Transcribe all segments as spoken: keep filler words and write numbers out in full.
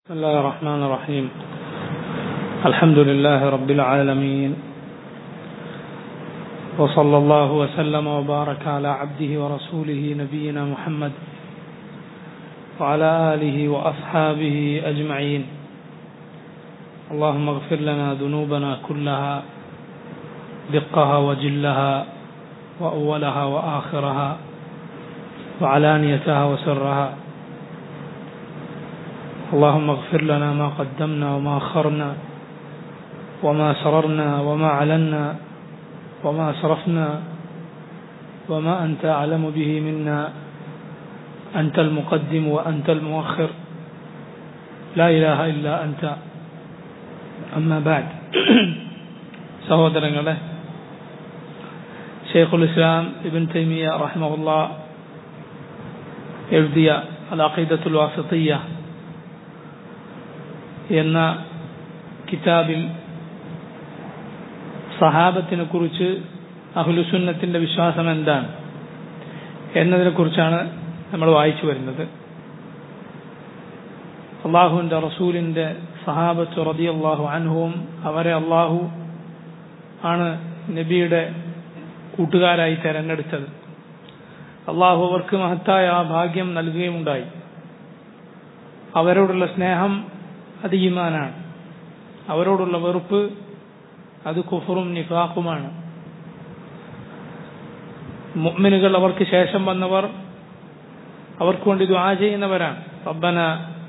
بسم الله الرحمن الرحيم. الحمد لله رب العالمين، وصلى الله وسلم وبارك على عبده ورسوله نبينا محمد وعلى آله وأصحابه أجمعين. اللهم اغفر لنا ذنوبنا كلها دقها وجلها وأولها وآخرها وعلانيتها وسرها. اللهم اغفر لنا ما قدمنا وما أخرنا وما سررنا وما علنا وما أسرفنا وما أنت أعلم به منا. أنت المقدم وأنت المؤخر، لا إله إلا أنت. أما بعد. സഹോദരങ്ങളെ, ഷെയ്ഖുൽ ഇസ്ലാം ഇബ്ൻ തൈമിയ റഹിമഹുല്ലാഹ് എഴുതിയ അൽ അഖീദത്തുൽ വാസിത്തിയ്യ എന്ന കിതാബിൽ സഹാബത്തിനെ കുറിച്ച് അഹ്ലുസുന്നത്തിന്റെ വിശ്വാസം എന്താണ് എന്നതിനെ കുറിച്ചാണ് നമ്മൾ വായിച്ചു വരുന്നത്. അള്ളാഹുവിന്റെ റസൂലിന്റെ സഹാബത്ത് റളിയല്ലാഹു അൻഹും, അവരെ അള്ളാഹു ആണ് നബിയുടെ കൂട്ടുകാരായി തെരഞ്ഞെടുത്തത്. അള്ളാഹു അവർക്ക് മഹത്തായ ആ ഭാഗ്യം നൽകുകയുണ്ടായി. അവരോടുള്ള സ്നേഹം അത് ഈമാനാണ്, അവരോടുള്ള വെറുപ്പ് അത് കുഫറും നിഫാഖുമാണ്. മുഅ്മിനുകൾ, അവർക്ക് ശേഷം വന്നവർ, അവർക്ക് വേണ്ടി ദുആ ചെയ്യുന്നവരാണ്. റബ്ബന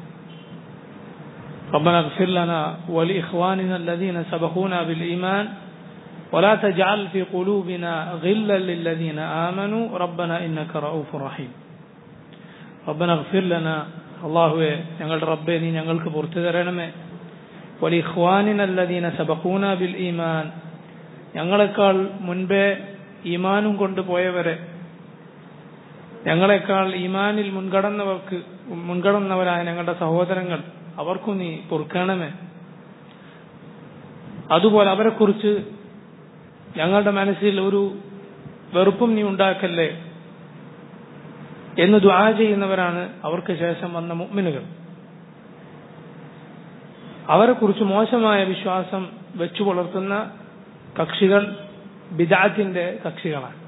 റബ്ബന ഇഗ്ഫിർ ലനാ വലിഇഖ്വാനിന അല്ലദീന സബഖൂനാ ബിൽ ഈമാൻ വലാ തജ്അൽ ഫീ ഖുലൂബിനാ ഗില്ലൻ ലില്ലദീന ആമനൂ റബ്ബന ഇന്നക റഊഫുർ റഹീം. റബ്ബന ഇഗ്ഫിർ ലനാ, അല്ലാഹുവേ ഞങ്ങളുടെ റബ്ബേ നീ ഞങ്ങൾക്ക് പുറത്തു തരണമേ. വലിഇഖ്വാനിന അല്ലദീന സബഖൂനാ ബിൽ ഈമാൻ, ഞങ്ങളെക്കാൾ മുൻപേ ഈമാനും കൊണ്ടുപോയവരെ, ഞങ്ങളെക്കാൾ ഈമാനിൽ മുൻകടന്നവർക്ക് മുൻകടന്നവരായ ഞങ്ങളുടെ സഹോദരങ്ങൾ, അവർക്കും നീ പൊറുക്കണമേ. അതുപോലെ അവരെക്കുറിച്ച് ഞങ്ങളുടെ മനസ്സിൽ ഒരു വെറുപ്പും നീ ഉണ്ടാക്കല്ലേ എന്ന് ദുആ ചെയ്യുന്നവരാണ് അവർക്ക് ശേഷം വന്ന മുഅ്മിനുകൾ. അവരെക്കുറിച്ച് മോശമായ വിശ്വാസം വെച്ചു പുലർത്തുന്ന കക്ഷികൾ ബിദ്അത്തിന്റെ കക്ഷികളാണ്.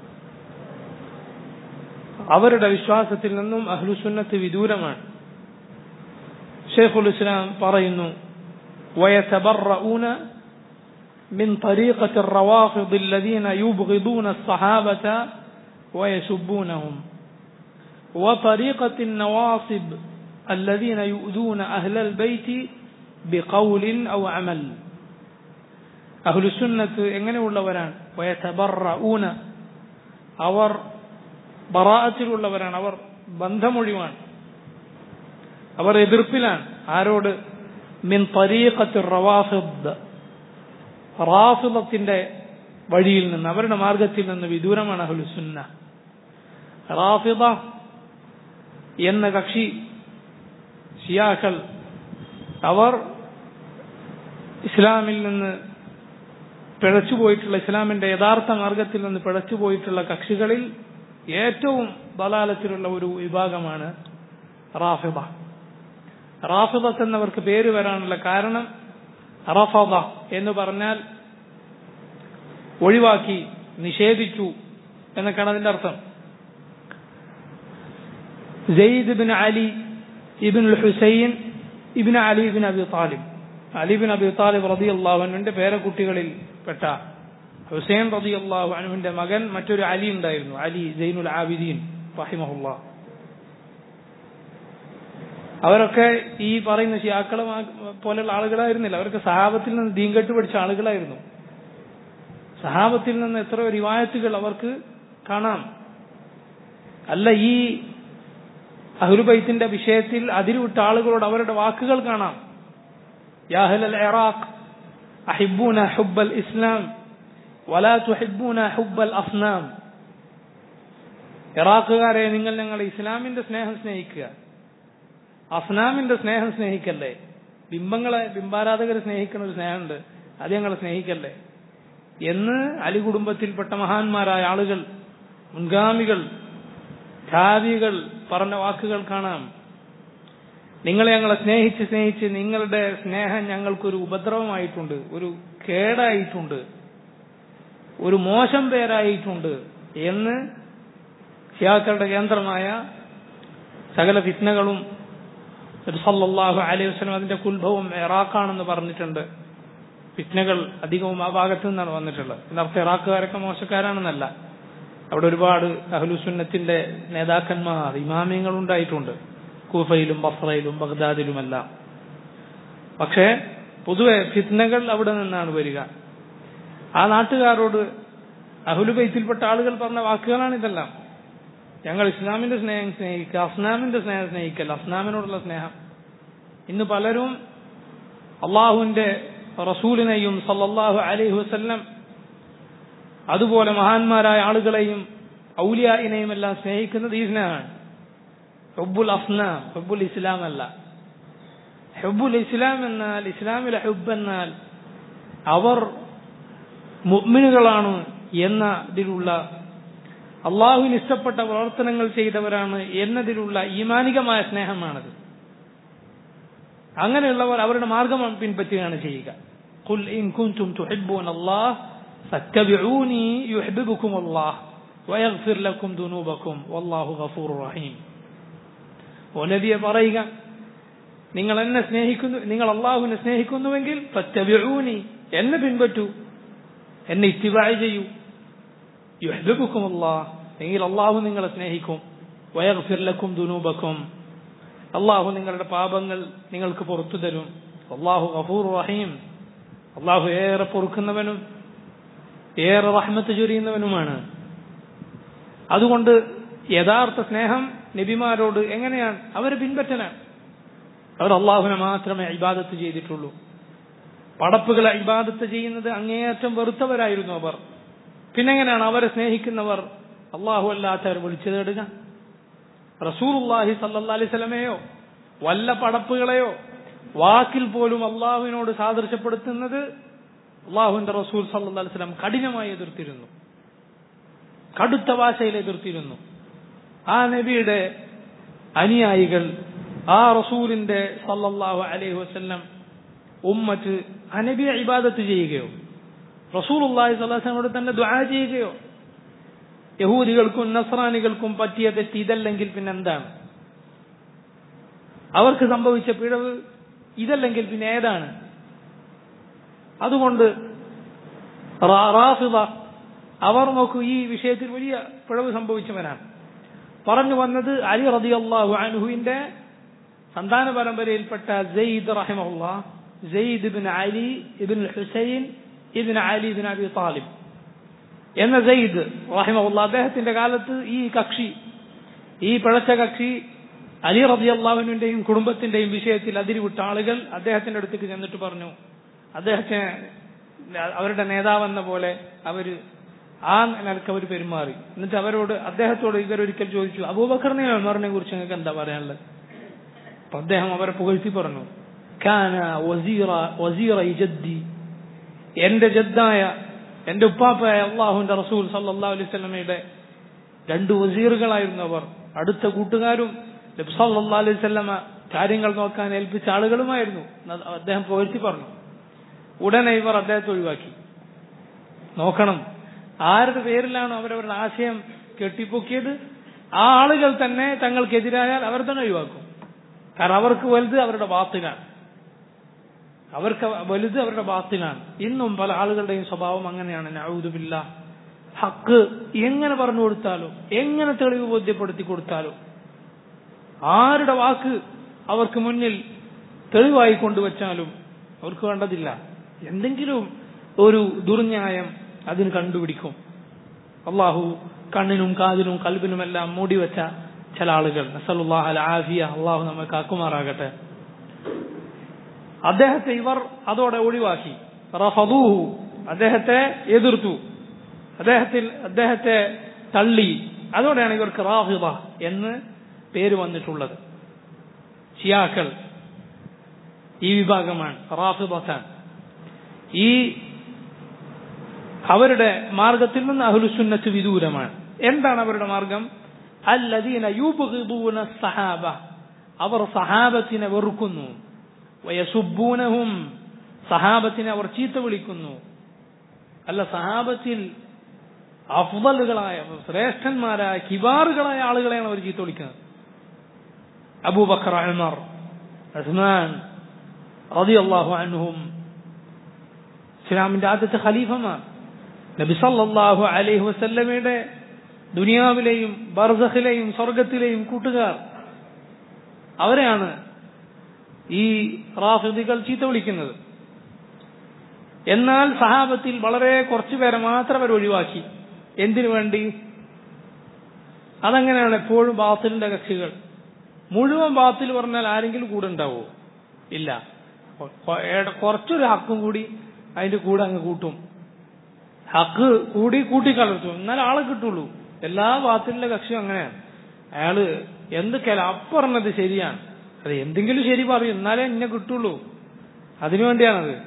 അവരുടെ വിശ്വാസത്തിൽ നിന്നും അഹ്ലുസുന്നത്ത് വിദൂരമാണ്. ഷെയ്ഖുൽ ഇസ്ലാം പറയുന്നു, വയതബറഊന മിൻ തരീഖത്തി الروافض الذين يبغضون الصحابة ويسبونهم وطريقة النواصب الذين يؤذون أهل البيت بقول أو عمل. أهل السنة എങ്ങനെയുള്ളവരാണ്? വയതബറഊന, അവർ ബറാഅത്തിലുള്ളവരാണ്, അവർ ബന്ധമൊഴിവാണ്, അവർ എതിർപ്പിലാണ്. ആരോട്? മിൻ തരീഖത്തി റവാഫിദ്, റാഫിദത്തിന്റെ വഴിയിൽ നിന്ന്, അവരുടെ മാർഗത്തിൽ നിന്ന് വിദൂരമാണ് അഹ്ലുസുന്ന. റാഫിദ എന്ന കക്ഷി, ഷിയാക്കൾ, അവർ ഇസ്ലാമിൽ നിന്ന് പിഴച്ചുപോയിട്ടുള്ള, ഇസ്ലാമിന്റെ യഥാർത്ഥ മാർഗത്തിൽ നിന്ന് പിഴച്ചുപോയിട്ടുള്ള കക്ഷികളിൽ ഏറ്റവും ദലാലത്തിലുള്ള ഒരു വിഭാഗമാണ് റാഫിദ. റാഫിദത്ത് എന്നവർക്ക് പേര് വരാനുള്ള കാരണം, റഫദ എന്ന് പറഞ്ഞാൽ ഒഴിവാക്കി, നിഷേധിച്ചു എന്നൊക്കെയാണ് അതിന്റെ അർത്ഥം. Zaid ibn Ali ibn al Hussain ibn Ali ibn Abi Talib, Ali ibn Abi Talib റളിയല്ലാഹു അൻഹുവിന്റെ പേരക്കുട്ടികളിൽ പെട്ട ഹുസൈൻ റളിയല്ലാഹു അൻഹുവിന്റെ മകൻ മറ്റൊരു അലി ഉണ്ടായിരുന്നു, അലി സൈനുൽ ആബിദീൻ റഹിമഹുല്ലാഹ്. അവരൊക്കെ ഈ പറയുന്ന ശിയാക്കളെ പോലെയുള്ള ആളുകളായിരുന്നില്ല. അവരൊക്കെ സഹാബത്തിൽ നിന്ന് ദീൻകെട്ട് പഠിച്ച ആളുകളായിരുന്നു. സഹാബത്തിൽ നിന്ന് എത്രയോ റിവായത്തുകൾ അവർക്ക് കാണാം. അല്ല, ഈ അഹ്ലുബൈത്തിന്റെ വിഷയത്തിൽ അതിരുവിട്ട ആളുകളോട് അവരുടെ വാക്കുകൾ കാണാം. യാ അഹ്ലൽ ഇറാഖ് അഹിബ്ബൂന ഹുബ്ബൽ ഇസ്ലാം വലാ തുഹിബ്ബൂന ഹുബ്ബൽ അസ്നാം. ഇറാഖുകാരെ, നിങ്ങൾ ഞങ്ങളുടെ ഇസ്ലാമിന്റെ സ്നേഹം സ്നേഹിക്കുക, അസ്നാമിന്റെ സ്നേഹം സ്നേഹിക്കല്ലേ. ബിംബങ്ങളെ, ബിംബാരാധകരെ സ്നേഹിക്കുന്ന ഒരു സ്നേഹമുണ്ട്, അത് ഞങ്ങളെ സ്നേഹിക്കല്ലേ എന്ന് അലി കുടുംബത്തിൽപ്പെട്ട മഹാന്മാരായ ആളുകൾ, മുൻഗാമികൾ, ഖാദികൾ പറഞ്ഞ വാക്കുകൾ കാണാം. നിങ്ങൾ ഞങ്ങളെ സ്നേഹിച്ച് സ്നേഹിച്ച് നിങ്ങളുടെ സ്നേഹം ഞങ്ങൾക്കൊരു ഉപദ്രവമായിട്ടുണ്ട്, ഒരു കേടായിട്ടുണ്ട്, ഒരു മോശം പേരായിട്ടുണ്ട് എന്ന് ഷിയാക്കളുടെ കേന്ദ്രമായ സകല ഫിത്നകളും സല്ലല്ലാഹു അലൈഹി വസല്ലം അതിന്റെ ഉത്ഭവം ഇറാഖാണെന്ന് പറഞ്ഞിട്ടുണ്ട്. ഫിത്നകൾ അധികവും ആ ഭാഗത്തു നിന്നാണ് വന്നിട്ടുള്ളത്. എന്നർത്ഥം ഇറാഖുകാരൊക്കെ മോശക്കാരാണെന്നല്ല. അവിടെ ഒരുപാട് അഹ്ലുസുന്നത്തിന്റെ നേതാക്കന്മാർ, ഇമാമിയങ്ങൾ ഉണ്ടായിട്ടുണ്ട്, കൂഫയിലും ബസ്രയിലും ബഗ്ദാദിലുമെല്ലാം. പക്ഷേ പൊതുവെ ഫിത്നകൾ അവിടെ നിന്നാണ് വരിക. ആ നാട്ടുകാരോട് അഹ്ലുബൈത്തിൽപ്പെട്ട ആളുകൾ പറഞ്ഞ വാക്കുകളാണ് ഇതെല്ലാം. ഞങ്ങൾ ഇസ്ലാമിന്റെ സ്നേഹം സ്നേഹിക്കുക, അസ്നാമിന്റെ സ്നേഹം സ്നേഹിക്കല്ല, അസ്നാമിനോടുള്ള സ്നേഹം. ഇന്ന് പലരും അള്ളാഹുവിന്റെ റസൂലിനെയും സല്ലല്ലാഹു അലൈഹി വസല്ലം അതുപോലെ മഹാന്മാരായ ആളുകളെയും ഔലിയായിനെയും എല്ലാം സ്നേഹിക്കുന്നത് ഈ സ്നേഹമാണ്. ഹുബ്ബുൽ അസ്നാം, ഹുബ്ബുൽ ഇസ്ലാം അല്ല. ഹുബ്ബുൽ ഇസ്ലാം എന്നാൽ, ഇസ്ലാമിലെ ഹുബ്ബ് എന്നാൽ അവർ മുഅ്മിനുകളാണ് എന്നതിലുള്ള, അള്ളാഹുവിന് ഇഷ്ടപ്പെട്ട പ്രവർത്തനങ്ങൾ ചെയ്തവരാണ് എന്നതിലുള്ള ഈമാനികമായ സ്നേഹമാണത്. അങ്ങനെയുള്ളവർ അവരുടെ മാർഗം പിൻപറ്റുകയാണ് ചെയ്യുക. ഖുൽ ഇൻ കുൻതും തുഹിബ്ബൂനല്ലാഹ് ഫത്തബിഊനി യുഹിബ്ബുകുമുല്ലാഹ് വയഗ്ഫിർ ലക്കും ദുനൂബക്കും വല്ലാഹു ഗഫൂറുർ റഹീം. ഓ നബിയെ പറയുക, നിങ്ങൾ എന്നെ സ്നേഹിക്കുന്നു, നിങ്ങൾ അള്ളാഹുവിനെ സ്നേഹിക്കുന്നുവെങ്കിൽ ഫത്തബിഊനി, എന്നെ പിൻപറ്റൂ, എന്നെ ഇത്തിബാഅ ചെയ്യൂ. യുഹിബ്ബുകുമുല്ലാഹ്, എങ്കിൽ അള്ളാഹു നിങ്ങളെ സ്നേഹിക്കും. വയഗ്ഫിർ ലക്കും ദുനൂബക്കും, അള്ളാഹു നിങ്ങളുടെ പാപങ്ങൾ നിങ്ങൾക്ക് പുറത്തു തരും. അള്ളാഹു ഗഫൂറുർ റഹീം, അള്ളാഹു ഏറെ പൊറുക്കുന്നവനും ഏറെ റഹ്മത്ത് ചൊരിയുന്നവനുമാണ്. അതുകൊണ്ട് യഥാർത്ഥ സ്നേഹം നബിമാരോട് എങ്ങനെയാണ്? അവരെ പിൻപറ്റലാണ്. അവർ അള്ളാഹുവിനെ മാത്രമേ ഇബാദത്ത് ചെയ്തിട്ടുള്ളൂ. പടപ്പുകളെ ഇബാദത്ത് ചെയ്യുന്നത് അങ്ങേയറ്റം വെറുത്തവരായിരുന്നു അവർ. പിന്നെങ്ങനെയാണ് അവരെ സ്നേഹിക്കുന്നവർ അള്ളാഹു അല്ലാത്തവർ വിളിച്ചു തേടുക? റസൂലുള്ളാഹി സല്ലല്ലാഹു അലൈഹി വസല്ലമയോ വല്ല പടപ്പുകളെയോ വാക്കിൽ പോലും അള്ളാഹുവിനോട് സാദൃശ്യപ്പെടുത്തുന്നത് അള്ളാഹുവിന്റെ റസൂൽ സല്ലല്ലാഹു അലൈഹി വസല്ലം കഠിനമായി എതിർത്തിരുന്നു, കടുത്ത ഭാഷയിൽ എതിർത്തിരുന്നു. ആ നബിയുടെ അനുയായികൾ, ആ റസൂലിന്റെ സല്ലല്ലാഹു അലൈഹി വസല്ലം ഉമ്മത്ത് ആ നബിയെ ഇബാദത്ത് ചെയ്യുകയോ റസൂലുള്ളാഹി സ്വല്ലല്ലാഹു അലൈഹി വസല്ലമയോട് തന്നെ ദുആ ചെയ്യുകയോ? യഹൂദികൾക്കും നസ്രാനികൾക്കും പറ്റിയ തെറ്റ് ഇതല്ലെങ്കിൽ പിന്നെന്താണ്? അവർക്ക് സംഭവിച്ച പിഴവ് ഇതല്ലെങ്കിൽ പിന്നെ ഏതാണ്? അതുകൊണ്ട് റാഫിദ അവർ നോക്കൂ, ഈ വിഷയത്തിൽ വലിയ പിഴവ് സംഭവിച്ചവനാണ്. പറഞ്ഞു വന്നത് അലി റളിയല്ലാഹു അൻഹുവിന്റെ സന്താന പരമ്പരയിൽപ്പെട്ട സെയ്ദ് റഹിമഹുല്ലാഹ്, Zaid ibn Ali ibn Hussain ibn Ali ibn Abi Talib എന്ന സെയ്ദ് റഹിമഹുല്ലാഹ്, അദ്ദേഹത്തിന്റെ കാലത്ത് ഈ കക്ഷി, ഈ പിഴച്ച കക്ഷി അലി റളിയല്ലാഹുവിന്റെയും കുടുംബത്തിന്റെയും വിഷയത്തിൽ അതിരിവിട്ട ആളുകൾ അദ്ദേഹത്തിന്റെ അടുത്തേക്ക് ചെന്നിട്ട് പറഞ്ഞു, അദ്ദേഹത്തെ അവരുടെ നേതാവെന്ന പോലെ അവര് ആ നിലക്ക് അവർ പെരുമാറി. എന്നിട്ട് അവരോട് അദ്ദേഹത്തോട് ഇവരൊരിക്കൽ ചോദിച്ചു, അബൂബക്കറിനെ ഉമറിനെ കുറിച്ച് നിങ്ങൾക്ക് എന്താ പറയാനുള്ളത്? അപ്പൊ അദ്ദേഹം അവരെ പുകഴ്ത്തി പറഞ്ഞു, കാന വസീറ വസീറ ജദ്ദി, എന്റെ ജദ്ദായ എന്റെ ഉപ്പാപ്പയായ അള്ളാഹുവിന്റെ റസൂൽ സല്ലല്ലാഹു അലൈഹി വസല്ലമയുടെ രണ്ട് വസീറുകളായിരുന്നു അവർ. അടുത്ത കൂട്ടുകാരും നബി സല്ലല്ലാഹു അലൈഹി വസല്ലമ കാര്യങ്ങൾ നോക്കാൻ ഏൽപ്പിച്ച ആളുകളുമായിരുന്നു. അദ്ദേഹം പുകഴ്ത്തി പറഞ്ഞു. ഉടനെ ഇവർ അദ്ദേഹത്തെ ഒഴിവാക്കി. നോക്കണം, ആരുടെ പേരിലാണ് അവരവരുടെ ആശയം കെട്ടിപ്പൊക്കിയത്, ആ ആളുകൾ തന്നെ തങ്ങൾക്കെതിരായാൽ അവർ തന്നെ ഒഴിവാക്കും. കാരണം അവർക്ക് വലുത് അവരുടെ ബാത്തിലാണ്, അവർക്ക് വലുത് അവരുടെ ബാത്തിലാണ്. ഇന്നും പല ആളുകളുടെയും സ്വഭാവം അങ്ങനെയാണ്. നഊദു ബില്ലാഹ്. ഹക്ക് എങ്ങനെ പറഞ്ഞു കൊടുത്താലും, എങ്ങനെ തെളിവ് ബോധ്യപ്പെടുത്തി കൊടുത്താലും, ആരുടെ വാക്ക് അവർക്ക് മുന്നിൽ തെളിവായി കൊണ്ടുവച്ചാലും അവർക്ക് വേണ്ടതില്ല. എന്തെങ്കിലും ഒരു ദുർന്യായം അതിന് കണ്ടുപിടിക്കും. അള്ളാഹു കണ്ണിനും കാതിനും കൽബിനുമെല്ലാം മൂടിവെച്ച ചില ആളുകൾ. നസ്അലുല്ലാഹ അൽ ആഫിയ, അള്ളാഹു നമ്മെ കാക്കുമാറാകട്ടെ. അദ്ദേഹത്തെ ഇവർ അതോടെ ഒഴിവാക്കി. റഫദൂഹു, അദ്ദേഹത്തെ എതിർത്തു, അദ്ദേഹത്തിൽ അദ്ദേഹത്തെ തള്ളി. അതോടെയാണ് ഇവർക്ക് റാഫിദ എന്ന് പേര് വന്നിട്ടുള്ളത്. ഷിയാക്കൾ ഈ വിഭാഗമാണ്, റാഫിദത്താൻ. ഈ അവരുടെ മാർഗത്തിൽ നിന്ന് അഹ്ലുസുന്നത്ത് വിദൂരമാണ്. എന്താണ് അവരുടെ മാർഗം? അല്ലദീന യുബ്ഗിദൂന സഹാബ, അവർ സഹാബത്തിനെ വെറുക്കുന്നു. വയസുബ്ബൂനഹും, സഹാബത്തിനെ അവർ ചീത്ത വിളിക്കുന്നു. അല്ല, സഹാബത്തിൽ അഫ്ളലുകളായ ശ്രേഷ്ഠന്മാരായ കിബാറുകളായ ആളുകളെയാണ് അവർ ചീത്ത വിളിക്കുന്നത്. അബൂബക്കർ, ഉമർ, ഉസ്മാൻ റളിയല്ലാഹു അൻഹും, ഇസ്ലാമിന്റെ ആദ്യത്തെ ഖലീഫമാർ, നബി സല്ലല്ലാഹു അലൈഹി വസല്ലമയുടെ ദുനിയാവിലെയും ബർസഖിലെയും സ്വർഗത്തിലെയും കൂട്ടുകാർ, അവരെയാണ് ഈ റാഫിദികൾ ചീത്ത വിളിക്കുന്നത്. എന്നാൽ സഹാബത്തിൽ വളരെ കുറച്ചുപേരെ മാത്രം അവർ ഒഴിവാക്കി. എന്തിനു വേണ്ടി? അതങ്ങനെയാണ് എപ്പോഴും ബാത്തിലിന്റെ കക്ഷികൾ. മുഴുവൻ ബാത്തിൽ പറഞ്ഞാൽ ആരെങ്കിലും കൂടെ ഉണ്ടാവോ? ഇല്ല. കുറച്ചൊരു ഹക്കും കൂടി അതിന്റെ കൂടെ അങ്ങ് കൂട്ടും. ഹക്ക് കൂടി കൂട്ടിക്കലർത്തും, എന്നാൽ ആളെ കിട്ടുള്ളൂ. എല്ലാ ബാത്തിലിന്റെ കക്ഷിയും അങ്ങനെയാണ്. അയാള് എന്തൊക്കെയാലും അപ്പറഞ്ഞത് ശരിയാണ്, അത് എന്തെങ്കിലും ശരി പറയും, എന്നാലേ എന്നെ കിട്ടുള്ളൂ. അതിനുവേണ്ടിയാണത്.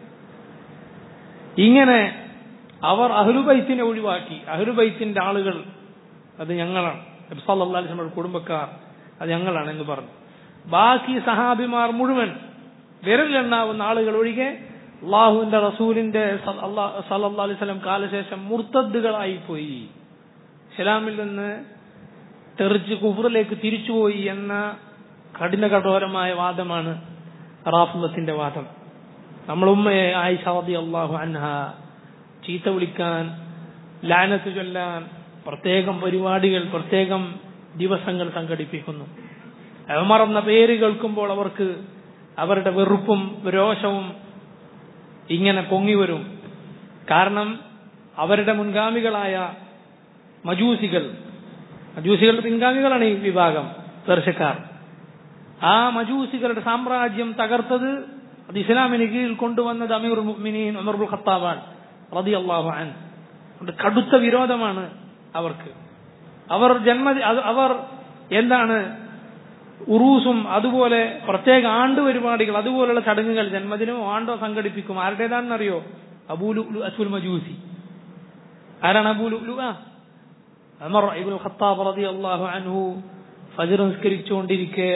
ഇങ്ങനെ അവർ അഹ്ലുബൈത്തിനെ ഒഴിവാക്കി. അഹ്ലുബൈത്തിന്റെ ആളുകൾ അത് ഞങ്ങളാണ്, നബി സല്ലല്ലാഹു അലൈഹി വസല്ലം കുടുംബക്കാർ അത് ഞങ്ങളാണ് എന്ന് പറഞ്ഞു. ബാക്കി സഹാബിമാർ മുഴുവൻ, വിരലിലെണ്ണാവുന്ന ആളുകൾ ഒഴികെ, അള്ളാഹുവിന്റെ റസൂലിന്റെ സല്ലല്ലാഹു അലൈഹി വസല്ലം കാലശേഷം മുർത്തദ്ദുകളായി പോയി, ഇസ്ലാമിൽ നിന്ന് തെറിച്ച് കുഫറിലേക്ക് തിരിച്ചുപോയി എന്ന കഠിന കഠോരമായ വാദമാണ് റാഫിദത്തിന്റെ വാദം. നമ്മൾ ഉമ്മയെ ആയിഷ റളിയല്ലാഹു അൻഹ ചീത്ത വിളിക്കാൻ, ലഅനത്ത് ചൊല്ലാൻ പ്രത്യേകം പരിപാടികൾ, പ്രത്യേകം ദിവസങ്ങൾ സംഘടിപ്പിക്കുന്നു. ഉമർ എന്ന പേര് കേൾക്കുമ്പോൾ അവർക്ക് അവരുടെ വെറുപ്പും രോഷവും ഇങ്ങനെ പൊങ്ങിവരും. കാരണം അവരുടെ മുൻഗാമികളായ മജൂസികൾ, മജൂസികളുടെ പിൻഗാമികളാണ് ഈ വിഭാഗം പേർഷ്യക്കാർ. ആ മജൂസികളുടെ സാമ്രാജ്യം തകർത്തത്, അത് ഇസ്ലാമിന് കീഴിൽ കൊണ്ടുവന്നത് അമീറുൽ മുഅ്മിനീൻ ഉമർ ഇബ്നുൽ ഖത്താബ് റളിയല്ലാഹു അൻഹു. കടുത്ത വിരോധമാണ് അവർക്ക്. അവർ ജന്മ അവർ എന്താണ് ഉറൂസും അതുപോലെ പ്രത്യേക ആണ്ട് പരിപാടികൾ, അതുപോലുള്ള ചടങ്ങുകൾ, ജന്മദിനമോ ആണ്ടോ സംഘടിപ്പിക്കും. ആരുടേതാണെന്നറിയോ? അബൂ ലുഅ്ലുഅത്തുൽ മജൂസി. ആരാണ് Abu Lulu'a? Umar ibn al Khattab റളിയല്ലാഹു അൻഹു ഫജ്ർ നിസ്കരിച്ചുകൊണ്ടിരിക്കെ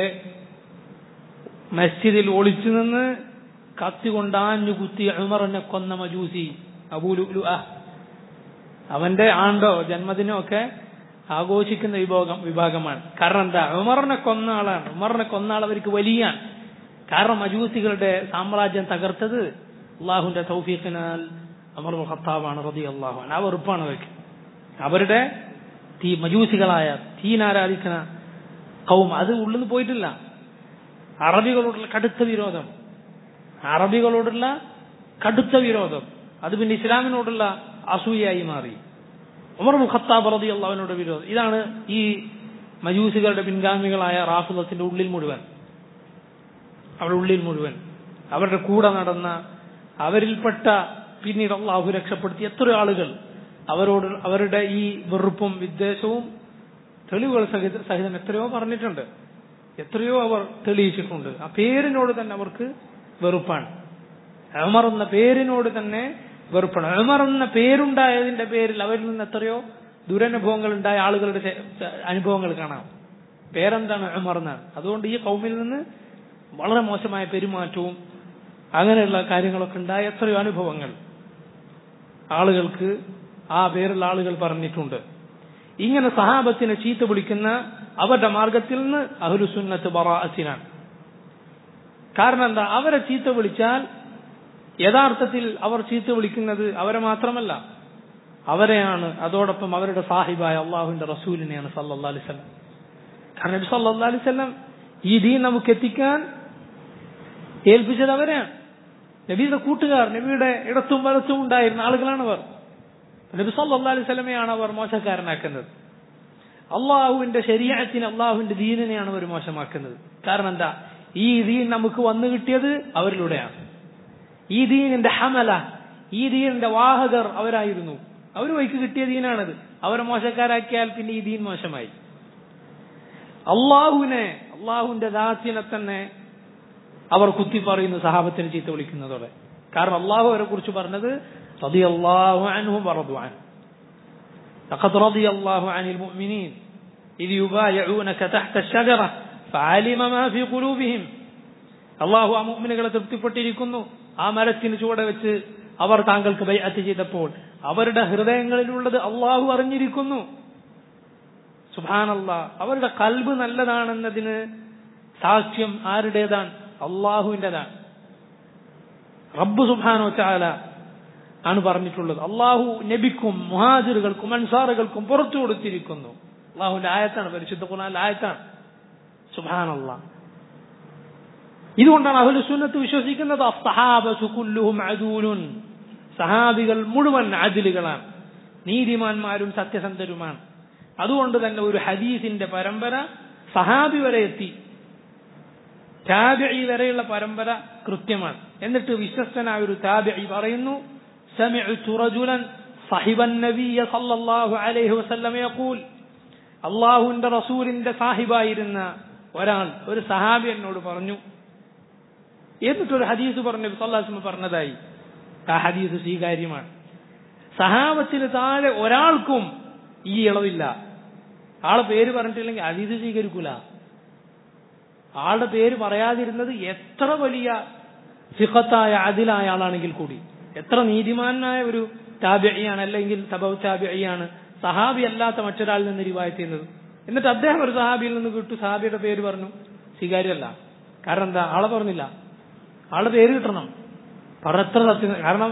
മസ്ജിദിൽ ഒളിച്ചു നിന്ന് കത്തി കൊണ്ടാഞ്ഞു കുത്തി ഉമറിനെ കൊന്ന മജൂസി അബൂ ലുഅ്ലുഅ. അവന്റെ ആണ്ടോ ജന്മദിനോ ഒക്കെ ആഘോഷിക്കുന്ന വിഭാഗം വിഭാഗമാണ്. കാരണം എന്താ? ഉമറിനെ കൊന്ന ആളാണ്. ഉമറിനെ കൊന്ന ആൾ അവർക്ക് വലിയാണ്. കാരണം മജൂസികളുടെ സാമ്രാജ്യം തകർത്തത് അള്ളാഹുവിന്റെ തൗഫീഖിനാൽ ഉമർ ഇബ്നുൽ ഖത്താബാണ് റളിയല്ലാഹു അൻഹു. ആ വെറുപ്പാണ് അവർക്ക്. അവരുടെ തീ മജൂസികളായ തീനാരാധിക്കുന്ന കൗം അത് ഉള്ളിൽ നിന്ന് പോയിട്ടില്ല. അറബികളോടുള്ള കടുത്ത വിരോധം, അറബികളോടുള്ള കടുത്ത വിരോധം അത് പിന്നെ ഇസ്ലാമിനോടുള്ള അസൂയായി മാറി. ഉമർ ഇബ്നുൽ ഖത്താബ് റളിയല്ലാഹു അൻഹുവിനോട് വിരോധം. ഇതാണ് ഈ മജൂസികളുടെ പിൻഗാമികളായ റാഫിദത്തിന്റെ ഉള്ളിൽ മുഴുവൻ, അവരുടെ ഉള്ളിൽ മുഴുവൻ അവരുടെ കൂടെ നടന്ന, അവരിൽപ്പെട്ട പിന്നീട് അള്ളാഹു രക്ഷപ്പെടുത്തിയ എത്രയോ ആളുകൾ അവരോട് അവരുടെ ഈ വെറുപ്പും വിദ്വേഷവും തെളിവുകൾ സഹിത സഹിതം എത്രയോ പറഞ്ഞിട്ടുണ്ട്, എത്രയോ അവർ തെളിയിച്ചിട്ടുണ്ട്. ആ പേരിനോട് തന്നെ അവർക്ക് വെറുപ്പാണ്. ഉമർ എന്ന പേരിനോട് തന്നെ വെറുപ്പാണ്. ഉമർ എന്ന പേരുണ്ടായതിന്റെ പേരിൽ അവരിൽ നിന്ന് എത്രയോ ദുരനുഭവങ്ങൾ ഉണ്ടായ ആളുകളുടെ അനുഭവങ്ങൾ കാണാം. പേരെന്താണ്? ഉമർ എന്നാണ്. അതുകൊണ്ട് ഈ കൗമിൽ നിന്ന് വളരെ മോശമായ പെരുമാറ്റവും അങ്ങനെയുള്ള കാര്യങ്ങളൊക്കെ ഉണ്ടായ എത്രയോ അനുഭവങ്ങൾ ആളുകൾക്ക് ആ പേരുള്ള ആളുകൾ പറഞ്ഞിട്ടുണ്ട്. ഇങ്ങനെ സഹാബത്തിനെ ചീത്ത വിളിക്കുന്ന അവരുടെ മാർഗത്തിൽ നിന്ന് അഹ്ലുസുന്നത്ത് ബറാഅത്തിനാണ്. കാരണം എന്താ? അവരെ ചീത്ത വിളിച്ചാൽ യഥാർത്ഥത്തിൽ അവർ ചീത്ത വിളിക്കുന്നത് അവരെ മാത്രമല്ല, അവരെയാണ്, അതോടൊപ്പം അവരുടെ സാഹിബായ അള്ളാഹുവിന്റെ റസൂലിനെയാണ് സല്ലല്ലാഹു അലൈഹി വസല്ലം. കാരണം നബി സല്ലല്ലാഹു അലൈഹി വസല്ലം ഈ ദീൻ നമുക്ക് എത്തിക്കാൻ ഏൽപ്പിച്ചത് അവരെയാണ്. നബിയുടെ കൂട്ടുകാർ, നബിയുടെ ഇടത്തും വലത്തും ഉണ്ടായിരുന്ന ആളുകളാണ് അവർ. നബി സല്ലല്ലാഹു അലൈഹി വസല്ലമയാണ് അവർ മോശക്കാരനാക്കുന്നത്. അള്ളാഹുവിന്റെ ശരീഅത്തിനെ, അള്ളാഹുവിന്റെ ദീനിനെയാണ് അവർ മോശമാക്കുന്നത്. കാരണം എന്താ? ഈ ദീൻ നമുക്ക് വന്നു കിട്ടിയത് അവരിലൂടെയാണ്. ഈ ദീനിന്റെ ഹമല, ഈ ദീനിന്റെ വാഹകർ അവരായിരുന്നു. അവർ വൈക്ക് കിട്ടിയ ദീനാണത്. അവരെ മോശക്കാരാക്കിയാൽ പിന്നെ ഈ ദീൻ മോശമായി. അള്ളാഹുവിനെ, അള്ളാഹുവിന്റെ ദാത്തിനെ തന്നെ അവർ കുത്തി പറയുന്നു സഹാബത്തിനെ ചീത്ത വിളിക്കുന്നതോടെ. കാരണം അള്ളാഹു അവരെ കുറിച്ച് പറഞ്ഞത് റളിയല്ലാഹു അൻഹും വറദു അൻഹു. ലഖദ് റളിയല്ലാഹു അനിൽ മുഅ്മിനീൻ ഇദ് യുബായിഊനക തഹ്ത അശ്ശജറ ഫഅലിമ മാ ഫീ ഖുലൂബിഹിം. അള്ളാഹു ആ മുഅ്മിനുകളെ തൃപ്തിപ്പെട്ടിരിക്കുന്നു. ആ മരത്തിന് ചുവടെ വെച്ച് അവർ താങ്കൾക്ക് ബൈഅത്ത് ചെയ്തപ്പോൾ അവരുടെ ഹൃദയങ്ങളിലുള്ളത് അള്ളാഹു അറിഞ്ഞിരിക്കുന്നു. സുബ്ഹാനല്ലാഹ്. അവരുടെ ഖൽബ് നല്ലതാണെന്നതിന് സാക്ഷ്യം ആരുടേതാണ്? അള്ളാഹുവിൻ്റെതാണ്. റബ്ബ് സുബ്ഹാനഹു വ തആല ആണ് പറഞ്ഞിട്ടുള്ളത്. അള്ളാഹു നബിക്കും മുഹാജിറുകൾക്കും അൻസാറുകൾക്കും പുറത്തു കൊടുത്തിരിക്കുന്നു. അള്ളാഹുവിന്റെ ആയത്താണ്, പരിശുദ്ധ ഖുർആനിലെ ആയത്താണ്. സുബ്ഹാനല്ലാഹ്. ഇതുകൊണ്ടാണ് അഹ്ലു സുന്നത്ത് വിശ്വസിക്കുന്നത് അസ്സഹാബത്തു കുല്ലുഹും അദൂലുൻ, സഹാബികൾ മുഴുവൻ അദിലുകളാണ്, നീതിമാന്മാരും സത്യസന്ധരുമാണ്. അതുകൊണ്ട് തന്നെ ഒരു ഹദീസിന്റെ പരമ്പര സഹാബി വരെ എത്തി, താബിഈ വരെയുള്ള പരമ്പര കൃത്യമാണ്. എന്നിട്ട് വിശ്വസ്തനായ ഒരു താബിഈ പറയുന്നു, സമിഅ്തു റജുലൻ സഹിബൻ നബിയ സല്ലല്ലാഹു അലൈഹി വസല്ലം യഖൂൽ, അല്ലാഹുവിന്റെ റസൂലിന്റെ സാഹിബായിരുന്ന ഒരാൾ, ഒരു സഹാബി എന്നോട് പറഞ്ഞു. എന്നിട്ടൊരു ഹദീസ് പറഞ്ഞു, നബി സല്ലല്ലാഹു അലൈഹി വസല്ലം പറഞ്ഞതായി. ആ ഹദീസ് സ്വീകാര്യമാണ്. സഹാബത്തിന് താഴെ ഒരാൾക്കും ഈ ഇളവില്ല. ആളെ പേര് പറഞ്ഞിട്ടില്ലെങ്കിൽ ഹദീസ് സ്വീകരിക്കൂല. ആളുടെ പേര് പറയാതിരുന്നത് എത്ര വലിയ സിഖത്തായ അദിലായ ആളാണെങ്കിൽ കൂടി, എത്ര നീതിമാനായ ഒരു താബിഈയാണ്, അല്ലെങ്കിൽ തബഉ താബിഈയാണ്, സഹാബി അല്ലാത്ത മറ്റൊരാളിൽ നിന്ന് റിവായത്ത് ചെയ്യുന്നത്. എന്നിട്ട് അദ്ദേഹം ഒരു സഹാബിയിൽ നിന്ന് കിട്ടു, സഹാബിയുടെ പേര് പറഞ്ഞു, സ്വീകാര്യമല്ല. കാരണം എന്താ? ആളെ പറഞ്ഞില്ല. ആളുടെ പേര് കിട്ടണം. പറത്ര സത്യം. കാരണം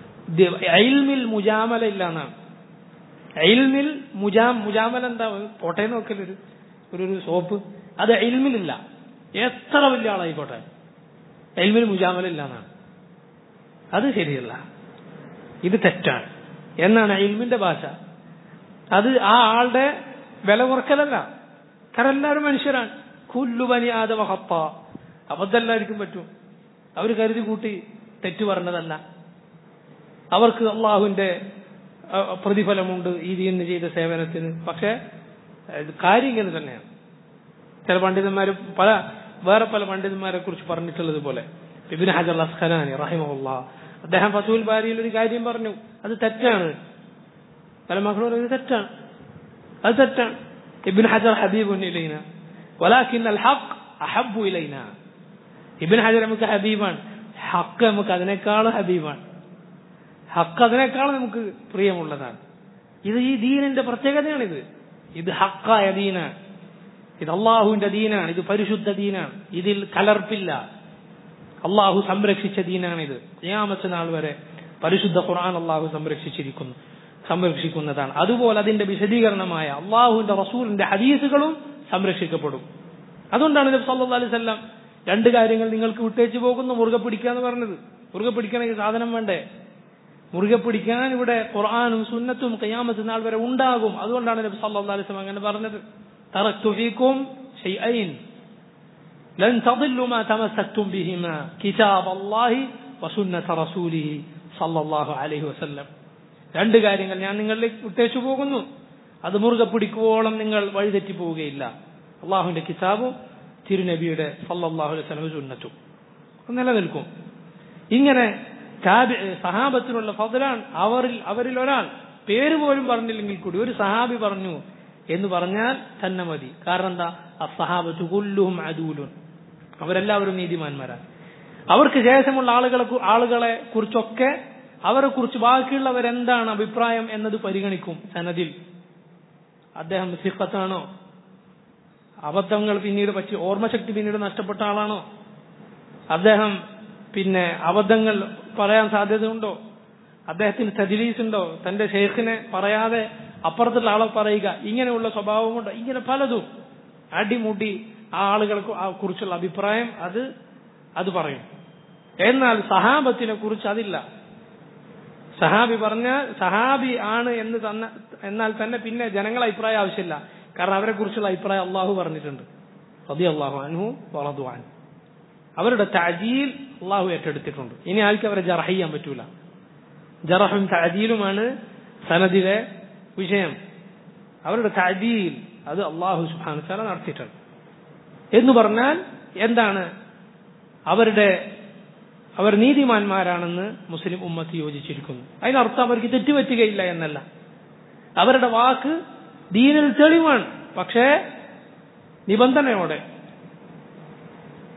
ഇൽമിൽ മുജാമല ഇല്ല എന്നാണ്. ഇൽമിൽ മുജാ മുജാമല എന്താ? കോട്ടയം നോക്കലൊരു ഒരു സോപ്പ്, അത് ഇൽമിലില്ല. എത്ര വലിയ ആളായിക്കോട്ടെ, ഇൽമിൽ മുജാമല ഇല്ല എന്നാണ്. അത് ശരിയല്ല, ഇത് തെറ്റാണ് എന്നാണ് ഇൽമിന്റെ ഭാഷ. അത് ആ ആളുടെ വില കുറക്കലല്ല. കാരണം എല്ലാവരും മനുഷ്യരാണ്. കുല്ലു ബനി ആദമ ഖത്താ, അബദ്ധമെല്ലാവർക്കും പറ്റും. അവർ കരുതി കൂട്ടി തെറ്റു പറഞ്ഞതല്ല. അവർക്ക് അള്ളാഹുവിന്റെ പ്രതിഫലമുണ്ട് ഈ ദീനിന് ചെയ്ത സേവനത്തിന്. പക്ഷെ കാര്യം ഇങ്ങനെ തന്നെയാണ്. ചില പണ്ഡിതന്മാർ പല വേറെ പല പണ്ഡിതന്മാരെ കുറിച്ച് പറഞ്ഞിട്ടുള്ളത് പോലെ ഇബ്നു ഹജർ അസ്ഖലാനി റഹിമഹുല്ലാഹ്, അദ്ദേഹം ഫതുൽ ബാരിയിൽ ഒരു കാര്യം പറഞ്ഞു, അത് തെറ്റാണ്. പല മക്കളും ഇത് തെറ്റാണ്, അത് തെറ്റാണ്. ഇബ്നു ഹജർ ഹബീബുൻ ഇലൈന വലാകിൻ അൽ ഹഖ് അഹബ്ബു ഇലൈന. ഇബ്നു ഹജർ നമുക്ക് ഹബീബാണ്, ഹഖ് നമുക്ക് അതിനേക്കാൾ ഹബീബാണ്. ഹഖ് അതിനേക്കാൾ നമുക്ക് പ്രിയമുള്ളതാണ്. ഇത് ഈ ദീനിന്റെ പ്രത്യേകതയാണിത്. ഇത് ഹഖായ ദീനാണ്, ഇത് അള്ളാഹുവിന്റെ ദീനാണ്, ഇത് പരിശുദ്ധ ദീനാണ്, ഇതിൽ കലർപ്പില്ല. അള്ളാഹു സംരക്ഷിച്ച ദീനാണിത്. ഖിയാമത്ത് നാൾ വരെ പരിശുദ്ധ ഖുർആൻ അള്ളാഹു സംരക്ഷിച്ചിരിക്കുന്നു, സംരക്ഷിക്കുന്നതാണ്. അതുപോലെ അതിന്റെ വിശദീകരണമായ അള്ളാഹുവിന്റെ റസൂലിന്റെ ഹദീസുകളും സംരക്ഷിക്കപ്പെടും. അതുകൊണ്ടാണ് നബി സല്ലല്ലാഹു അലൈഹി വസല്ലം രണ്ട് കാര്യങ്ങൾ നിങ്ങൾക്ക് വിട്ടേച്ചു പോകുന്നു, മുറുകെ പിടിക്കുക എന്ന് പറഞ്ഞത്. മുറുകെ പിടിക്കണമെങ്കിൽ സാധനം വേണ്ടേ? മുറുകെ പിടിക്കാൻ ഇവിടെ ഖുർആനും സുന്നത്തും ഖിയാമത്ത് നാൾ വരെ ഉണ്ടാകും. അതുകൊണ്ടാണ് നബി സല്ലല്ലാഹു അലൈഹി വസല്ലം അങ്ങനെ പറഞ്ഞത്, തറക്തു ഫീകും ശൈഅൻ ലൻ തദില്ലു മാ തമസ്സക്തും ബിഹിമാ കിതാബല്ലാഹി വസുന്നത റസൂലിഹി സല്ലല്ലാഹു അലൈഹി വസല്ലം. രണ്ട് കാര്യങ്ങൾ ഞാൻ നിങ്ങളിലേക്ക് വിട്ടേച്ചു പോകുന്നു, അത് മുറുകെ പിടിക്കുവോളം നിങ്ങൾ വഴിതെറ്റി പോവുകയില്ല. അള്ളാഹുവിന്റെ കിതാബും തിരുനബിയുടെ സല്ലല്ലാഹു അലൈഹി വസല്ലം സുന്നത്തും നിലനിൽക്കും. ഇങ്ങനെ സഹാബത്തിനുള്ള ഫദ്ലാണ്. അവരിൽ അവരിൽ ഒരാൾ പേര് പോലും പറഞ്ഞില്ലെങ്കിൽ കൂടി ഒരു സഹാബി പറഞ്ഞു എന്ന് പറഞ്ഞാൽ തന്നെ മതി. കാരണം എന്താ? അസ്സഹാബത്തു കുല്ലുഹും അദൂലുൻ, അവരെല്ലാവരും നീതിമാന്മാരാണ്. അവർക്ക് ശേഷമുള്ള ആളുകളെ ആളുകളെ കുറിച്ചൊക്കെ അവരെ കുറിച്ച് ബാക്കിയുള്ളവരെന്താണ് അഭിപ്രായം എന്നത് പരിഗണിക്കും. സനദിൽ അദ്ദേഹം സിഖത്താണോ, അബദ്ധങ്ങൾ പിന്നീട് പറ്റി ഓർമ്മശക്തി പിന്നീട് നഷ്ടപ്പെട്ട ആളാണോ, അദ്ദേഹം പിന്നെ അബദ്ധങ്ങൾ പറയാൻ സാധ്യതയുണ്ടോ, അദ്ദേഹത്തിന് തദ്ലീസ് ഉണ്ടോ, തന്റെ ഷെയ്ഖിനെ പറയാതെ അപ്പുറത്തുള്ള ആളെ പറയുക, ഇങ്ങനെയുള്ള സ്വഭാവമുണ്ടോ, ഇങ്ങനെ പലതും അടിമുടി ആ ആളുകളെ കുറിച്ചുള്ള അഭിപ്രായം അത് അത് പറയും. എന്നാൽ സഹാബത്തിനെ കുറിച്ച് അതില്ല. സഹാബി പറഞ്ഞാൽ സഹാബി ആണ് എന്ന് തന്ന എന്നാൽ തന്നെ പിന്നെ ജനങ്ങളെ അഭിപ്രായം ആവശ്യമില്ല. കാരണം അവരെ കുറിച്ചുള്ള അഭിപ്രായം അള്ളാഹു പറഞ്ഞിട്ടുണ്ട്. റളിയല്ലാഹു അൻഹു വറദു അൻഹു. അവരുടെ തഅദീൽ അള്ളാഹു ഏറ്റെടുത്തിട്ടുണ്ട്. ഇനി ആൾക്ക് അവരെ ജറഹ് ചെയ്യാൻ പറ്റൂല. ജറഹും തഅദീലുമാണ് സനദിലെ വിഷയം. അവരുടെ തഅദീൽ അത് അള്ളാഹു സുബ്ഹാനഹു വതആല നടത്തിയിട്ടുണ്ട്. എന്ന് പറഞ്ഞാൽ എന്താണ്? അവരുടെ അവർ നീതിമാന്മാരാണെന്ന് മുസ്ലിം ഉമ്മത്ത് യോജിച്ചിരിക്കുന്നു. അതിനർത്ഥം അവർക്ക് തെറ്റുപറ്റുകയില്ല എന്നല്ല. അവരുടെ വാക്ക് ദീനിൽ തെളിവാണ്, പക്ഷേ നിബന്ധനയോടെ.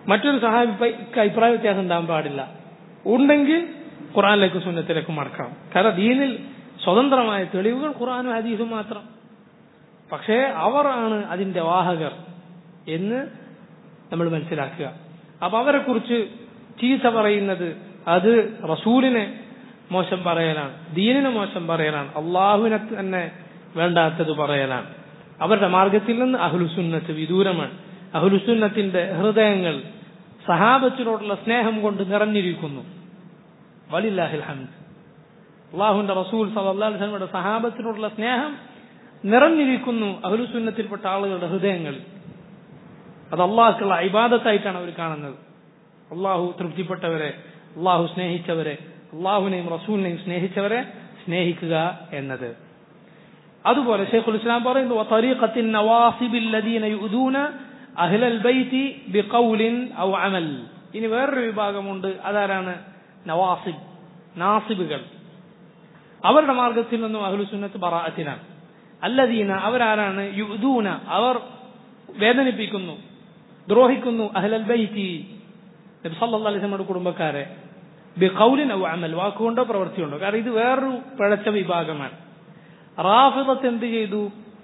മറ്റൊരു സഹാബിക്ക് അഭിപ്രായ വ്യത്യാസം ഉണ്ടാകാൻ പാടില്ല. ഉണ്ടെങ്കിൽ ഖുർആനിലേക്കും സുന്നത്തിലേക്കും മടക്കണം. കാരണം ദീനിൽ സ്വതന്ത്രമായ തെളിവുകൾ ഖുർആനും ഹദീസും മാത്രം. പക്ഷേ അവർ ആണ് അതിന്റെ വാഹകർ എന്ന് നമ്മൾ മനസ്സിലാക്കുക. അപ്പൊ അവരെ കുറിച്ച് ചീത്ത പറയുന്നത് അത് റസൂലിനെ മോശം പറയലാണ്, ദീനിനെ മോശം പറയലാണ്, അള്ളാഹുവിനെ തന്നെ വേണ്ടാത്തത് പറയലാണ്. അവരുടെ മാർഗത്തിൽ നിന്ന് അഹ്ലുസുന്നത്ത് വിദൂരമാണ്. അഹ്ലുസുന്നത്തിന്റെ ഹൃദയങ്ങൾ സഹാബത്തിനോടുള്ള സ്നേഹം കൊണ്ട് നിറഞ്ഞിരിക്കുന്നു. വലില്ലാഹിൽ ഹംദ്. അള്ളാഹുവിന്റെ റസൂൽ സല്ലല്ലാഹു അലൈഹി വസല്ലമയുടെ സഹാബത്തിനോടുള്ള സ്നേഹം നിറഞ്ഞിരിക്കുന്നു അഹ്ലുസുന്നത്തിൽപ്പെട്ട ആളുകളുടെ ഹൃദയങ്ങൾ. അത് അള്ളാഹുക്കുള്ള ഇബാദത്തായിട്ടാണ് അവർ കാണുന്നത്. അള്ളാഹു തൃപ്തിപ്പെട്ടവരെ, അള്ളാഹു സ്നേഹിച്ചവരെ, അള്ളാഹുവിനെയും റസൂലിനെയും സ്നേഹിച്ചവരെ സ്നേഹിക്കുക എന്നത്. അതുപോലെ ശൈഖുൽ ഇസ്ലാം പറയുന്നു വതരീഖത്തിൻ നവാസിബിൽ ലദീന യുദൂന അഹ്ലൽ ബൈത്തി ബിഖൗലിൻ ഔ അമൽ. ഇനി വേറൊരു വിഭാഗമുണ്ട്. അതാരാണ്? നവാസിബ്, നാസിബുകൾ. അവരുടെ മാർഗത്തിൽ നിന്നും അഹ്ലുസുന്നത്ത് ബറാഅത്തിനാണ്. അല്ലദീന അവരാരാണ്? യുദൂന അവർ വേദനിപ്പിക്കുന്നു, ദ്രോഹിക്കുന്നു അഹ്ലൽ ബൈത്തി നബി സല്ലല്ലാഹു അലൈഹി വസല്ലമയുടെ കുടുംബക്കാരെ ബിഖൗലിൻ ഔ അമൽ, വാക്കുകൊണ്ടോ പ്രവൃത്തിയുണ്ടോ. കാരണം ഇത് വേറൊരു പിഴച്ച വിഭാഗമാണ്. റാഫിദത്ത് എന്ത് ചെയ്തു?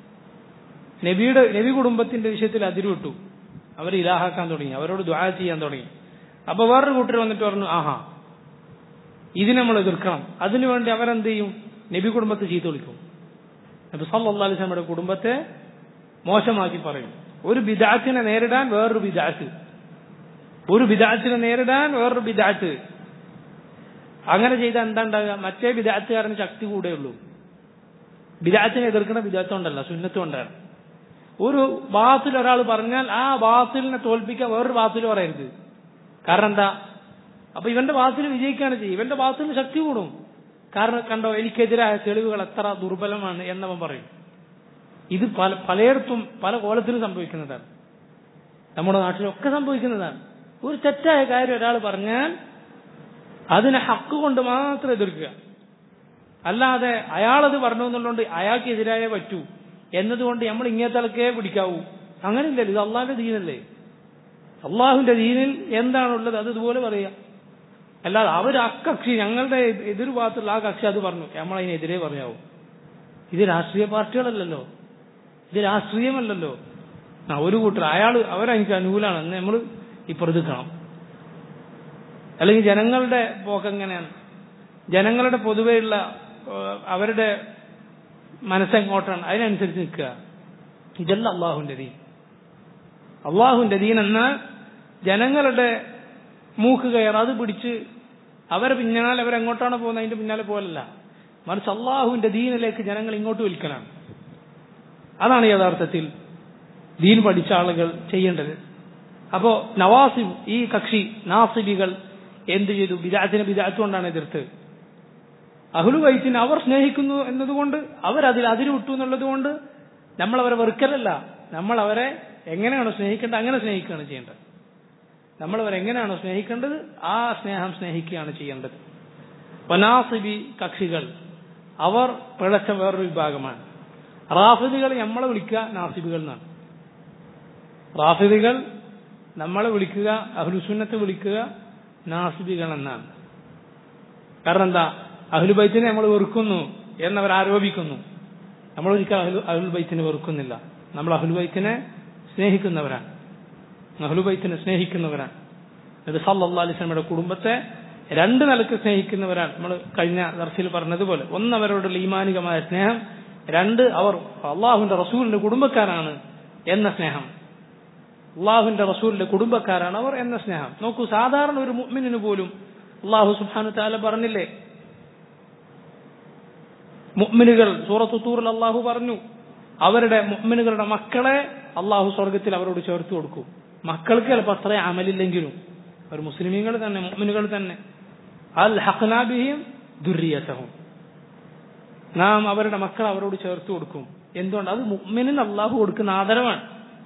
നബിയുടെ നബി കുടുംബത്തിന്റെ വിഷയത്തിൽ അതിരുവിട്ടു. അവർ ഇലാഹാക്കാൻ തുടങ്ങി, അവരോട് ദുആ ചെയ്യാൻ തുടങ്ങി. അപ്പൊ വേറൊരു കൂട്ടർ വന്നിട്ട് പറഞ്ഞു ആഹാ ഇത് നമ്മൾ എതിർക്കണം. അതിനുവേണ്ടി അവരെന്ത് ചെയ്യും? നബി കുടുംബത്തെ ചീത്ത വിളിക്കും, നബി സല്ലല്ലാഹു അലൈഹി വസല്ലമയുടെ കുടുംബത്തെ മോശമാക്കി പറയും. ഒരു ബിദഅത്തിനെ നേരിടാൻ വേറൊരു ബിദഅത്ത്, ഒരു ബിദഅത്തിനെ നേരിടാൻ വേറൊരു ബിദഅത്ത്. അങ്ങനെ ചെയ്താൽ എന്താ ഉണ്ടാകുക? മറ്റേ ബിദഅത്തുകാരന് ശക്തി കൂടെയുള്ളൂ. ബിദഅത്തിനെ എതിർക്കുന്ന ബിദഅത്ത് കൊണ്ടല്ല, സുന്നത്ത് കൊണ്ടാണ്. ഒരു ബാത്തിൽ ഒരാൾ പറഞ്ഞാൽ ആ ബാത്തിലിനെ തോൽപ്പിക്കാൻ വേറൊരു ബാത്തിൽ പറയരുത്. കാരണം എന്താ? അപ്പൊ ഇവന്റെ ബാത്തിൽ വിജയിക്കുകയാണ് ചെയ്യും, ഇവന്റെ ബാത്തിന് ശക്തി കൂടും. കാരണം കണ്ടോ, എനിക്കെതിരായ തെളിവുകൾ എത്ര ദുർബലമാണ് എന്നവൻ പറയും. ഇത് പല പലയിടത്തും പല കോലത്തിലും സംഭവിക്കുന്നതാണ്, നമ്മുടെ നാട്ടിലൊക്കെ സംഭവിക്കുന്നതാണ്. ഒരു തെറ്റായ കാര്യം ഒരാൾ പറഞ്ഞാൽ അതിനെ ഹക്ക് കൊണ്ട് മാത്രം എതിർക്കുക, അല്ലാതെ അയാളത് പറഞ്ഞു എന്നുള്ളതുകൊണ്ട് അയാൾക്കെതിരായേ പറ്റൂ എന്നതുകൊണ്ട് നമ്മൾ ഇങ്ങേ തലക്കേ പിടിക്കാവൂ. അങ്ങനെയില്ലല്ലോ. ഇത് അള്ളാഹിന്റെ ദീനല്ലേ. അള്ളാഹുവിന്റെ ദീനിൽ എന്താണുള്ളത് അത് ഇതുപോലെ പറയുക. അല്ലാതെ അവർ അക്കക്ഷി ഞങ്ങളുടെ എതിർഭാഗത്തുള്ള ആ കക്ഷി അത് പറഞ്ഞു നമ്മളതിനെതിരെ പറഞ്ഞാവും. ഇത് രാഷ്ട്രീയ പാർട്ടികളല്ലല്ലോ, ഇത് രാഷ്ട്രീയമല്ലല്ലോ. ആ ഒരു കൂട്ടർ അയാൾ അവരെനിക്ക് അനുകൂലമാണ് എന്ന് നമ്മൾ ഇപ്പുറത്തുക്കണം. അല്ലെങ്കിൽ ജനങ്ങളുടെ പോക്കെങ്ങനെയാണ്? ജനങ്ങളുടെ പൊതുവെയുള്ള അവരുടെ മനസ്സെങ്ങോട്ടാണ് അതിനനുസരിച്ച് നിൽക്കുക. ഇതല്ല അള്ളാഹുവിന്റെ ദീൻ. അള്ളാഹുവിന്റെ ദീൻ എന്നാൽ ജനങ്ങളുടെ മൂക്ക് കയർ അത് പിടിച്ച് അവരെ പിന്നാലെ അവരെങ്ങോട്ടാണ് പോകുന്നത് അതിന്റെ പിന്നാലെ പോലല്ല, മറിച്ച് അള്ളാഹുവിന്റെ ദീനിലേക്ക് ജനങ്ങൾ ഇങ്ങോട്ട് വിൽക്കലാണ്. അതാണ് യഥാർത്ഥത്തിൽ ദീൻ പഠിച്ച ആളുകൾ ചെയ്യേണ്ടത്. അപ്പോ നവാസിബ്, ഈ കക്ഷി നാസിബികൾ എന്ത് ചെയ്തു? ബിദഅത്തിനെ ബിദഅത്ത് കൊണ്ടാണ് എതിർത്ത്. അഹ്ലു ബൈത്തിനെ അവർ സ്നേഹിക്കുന്നു എന്നതുകൊണ്ട്, അവരതിൽ അതിര് വിട്ടു എന്നുള്ളത് കൊണ്ട് നമ്മൾ അവരെ വെറുക്കലല്ല, നമ്മൾ അവരെ എങ്ങനെയാണോ സ്നേഹിക്കേണ്ടത് അങ്ങനെ സ്നേഹിക്കുകയാണ് ചെയ്യേണ്ടത്. നമ്മൾ അവരെങ്ങനെയാണോ സ്നേഹിക്കേണ്ടത് ആ സ്നേഹം സ്നേഹിക്കുകയാണ് ചെയ്യേണ്ടത്. വനാസിബി കക്ഷികൾ അവർ പിഴച്ച വേറൊരു വിഭാഗമാണ്. റാഫിദികൾ നമ്മളെ വിളിക്കുക നാസിബുകൾ എന്നാണ്. റാഫിദികൾ നമ്മളെ വിളിക്കുക, അഹ്ലുസുന്നത്ത് വിളിക്കുക നാസിബികൾ എന്നാണ്. കാരണം എന്താ? അഹ്ലുബൈത്തിനെ നമ്മൾ വെറുക്കുന്നു എന്നവർ ആരോപിക്കുന്നു. നമ്മൾ ഒരിക്കലും അഹ്ലു അഹ്ലുബൈത്തിനെ വെറുക്കുന്നില്ല. നമ്മൾ അഹ്ലുബൈത്തിനെ സ്നേഹിക്കുന്നവരാണ്, അഹ്ലുബൈത്തിനെ സ്നേഹിക്കുന്നവരാണ്. നബി സല്ലല്ലാഹു അലൈഹി വസല്ലമയുടെ കുടുംബത്തെ രണ്ട് നിലക്ക് സ്നേഹിക്കുന്നവരാണ്. നമ്മൾ കഴിഞ്ഞ ദർസിൽ പറഞ്ഞതുപോലെ, ഒന്ന് അവരോടുള്ള ഈമാനികമായ സ്നേഹം, രണ്ട് അവർ അള്ളാഹുവിന്റെ റസൂലിന്റെ കുടുംബക്കാരാണ് എന്ന സ്നേഹം. അള്ളാഹുവിന്റെ റസൂലിന്റെ കുടുംബക്കാരാണ് അവർ എന്ന സ്നേഹം. നോക്കൂ, സാധാരണ ഒരു മുഅ്മിനിന് പോലും അള്ളാഹു സുബ്ഹാനഹു തആല പറഞ്ഞില്ലേ, മുഅ്മിനുകൾ സൂറത്തു തൂറിൽ അള്ളാഹു പറഞ്ഞു അവരുടെ മുഅ്മിനുകളുടെ മക്കളെ അള്ളാഹു സ്വർഗത്തിൽ അവരോട് ചേർത്ത് കൊടുക്കും. മക്കൾക്ക് ചിലപ്പോൾ അത്ര അമലില്ലെങ്കിലും അവർ മുസ്ലിമീങ്ങൾ തന്നെ, മുഅ്മിനുകൾ തന്നെ. അൽഹഖ്നാ ബിഹിം ദുർരിയതഹും, നാം അവരുടെ മക്കൾ അവരോട് ചേർത്ത് കൊടുക്കും. എന്തുകൊണ്ട്? അത് മുഅ്മിനിന് അള്ളാഹു കൊടുക്കുന്ന ആദരവാണ്.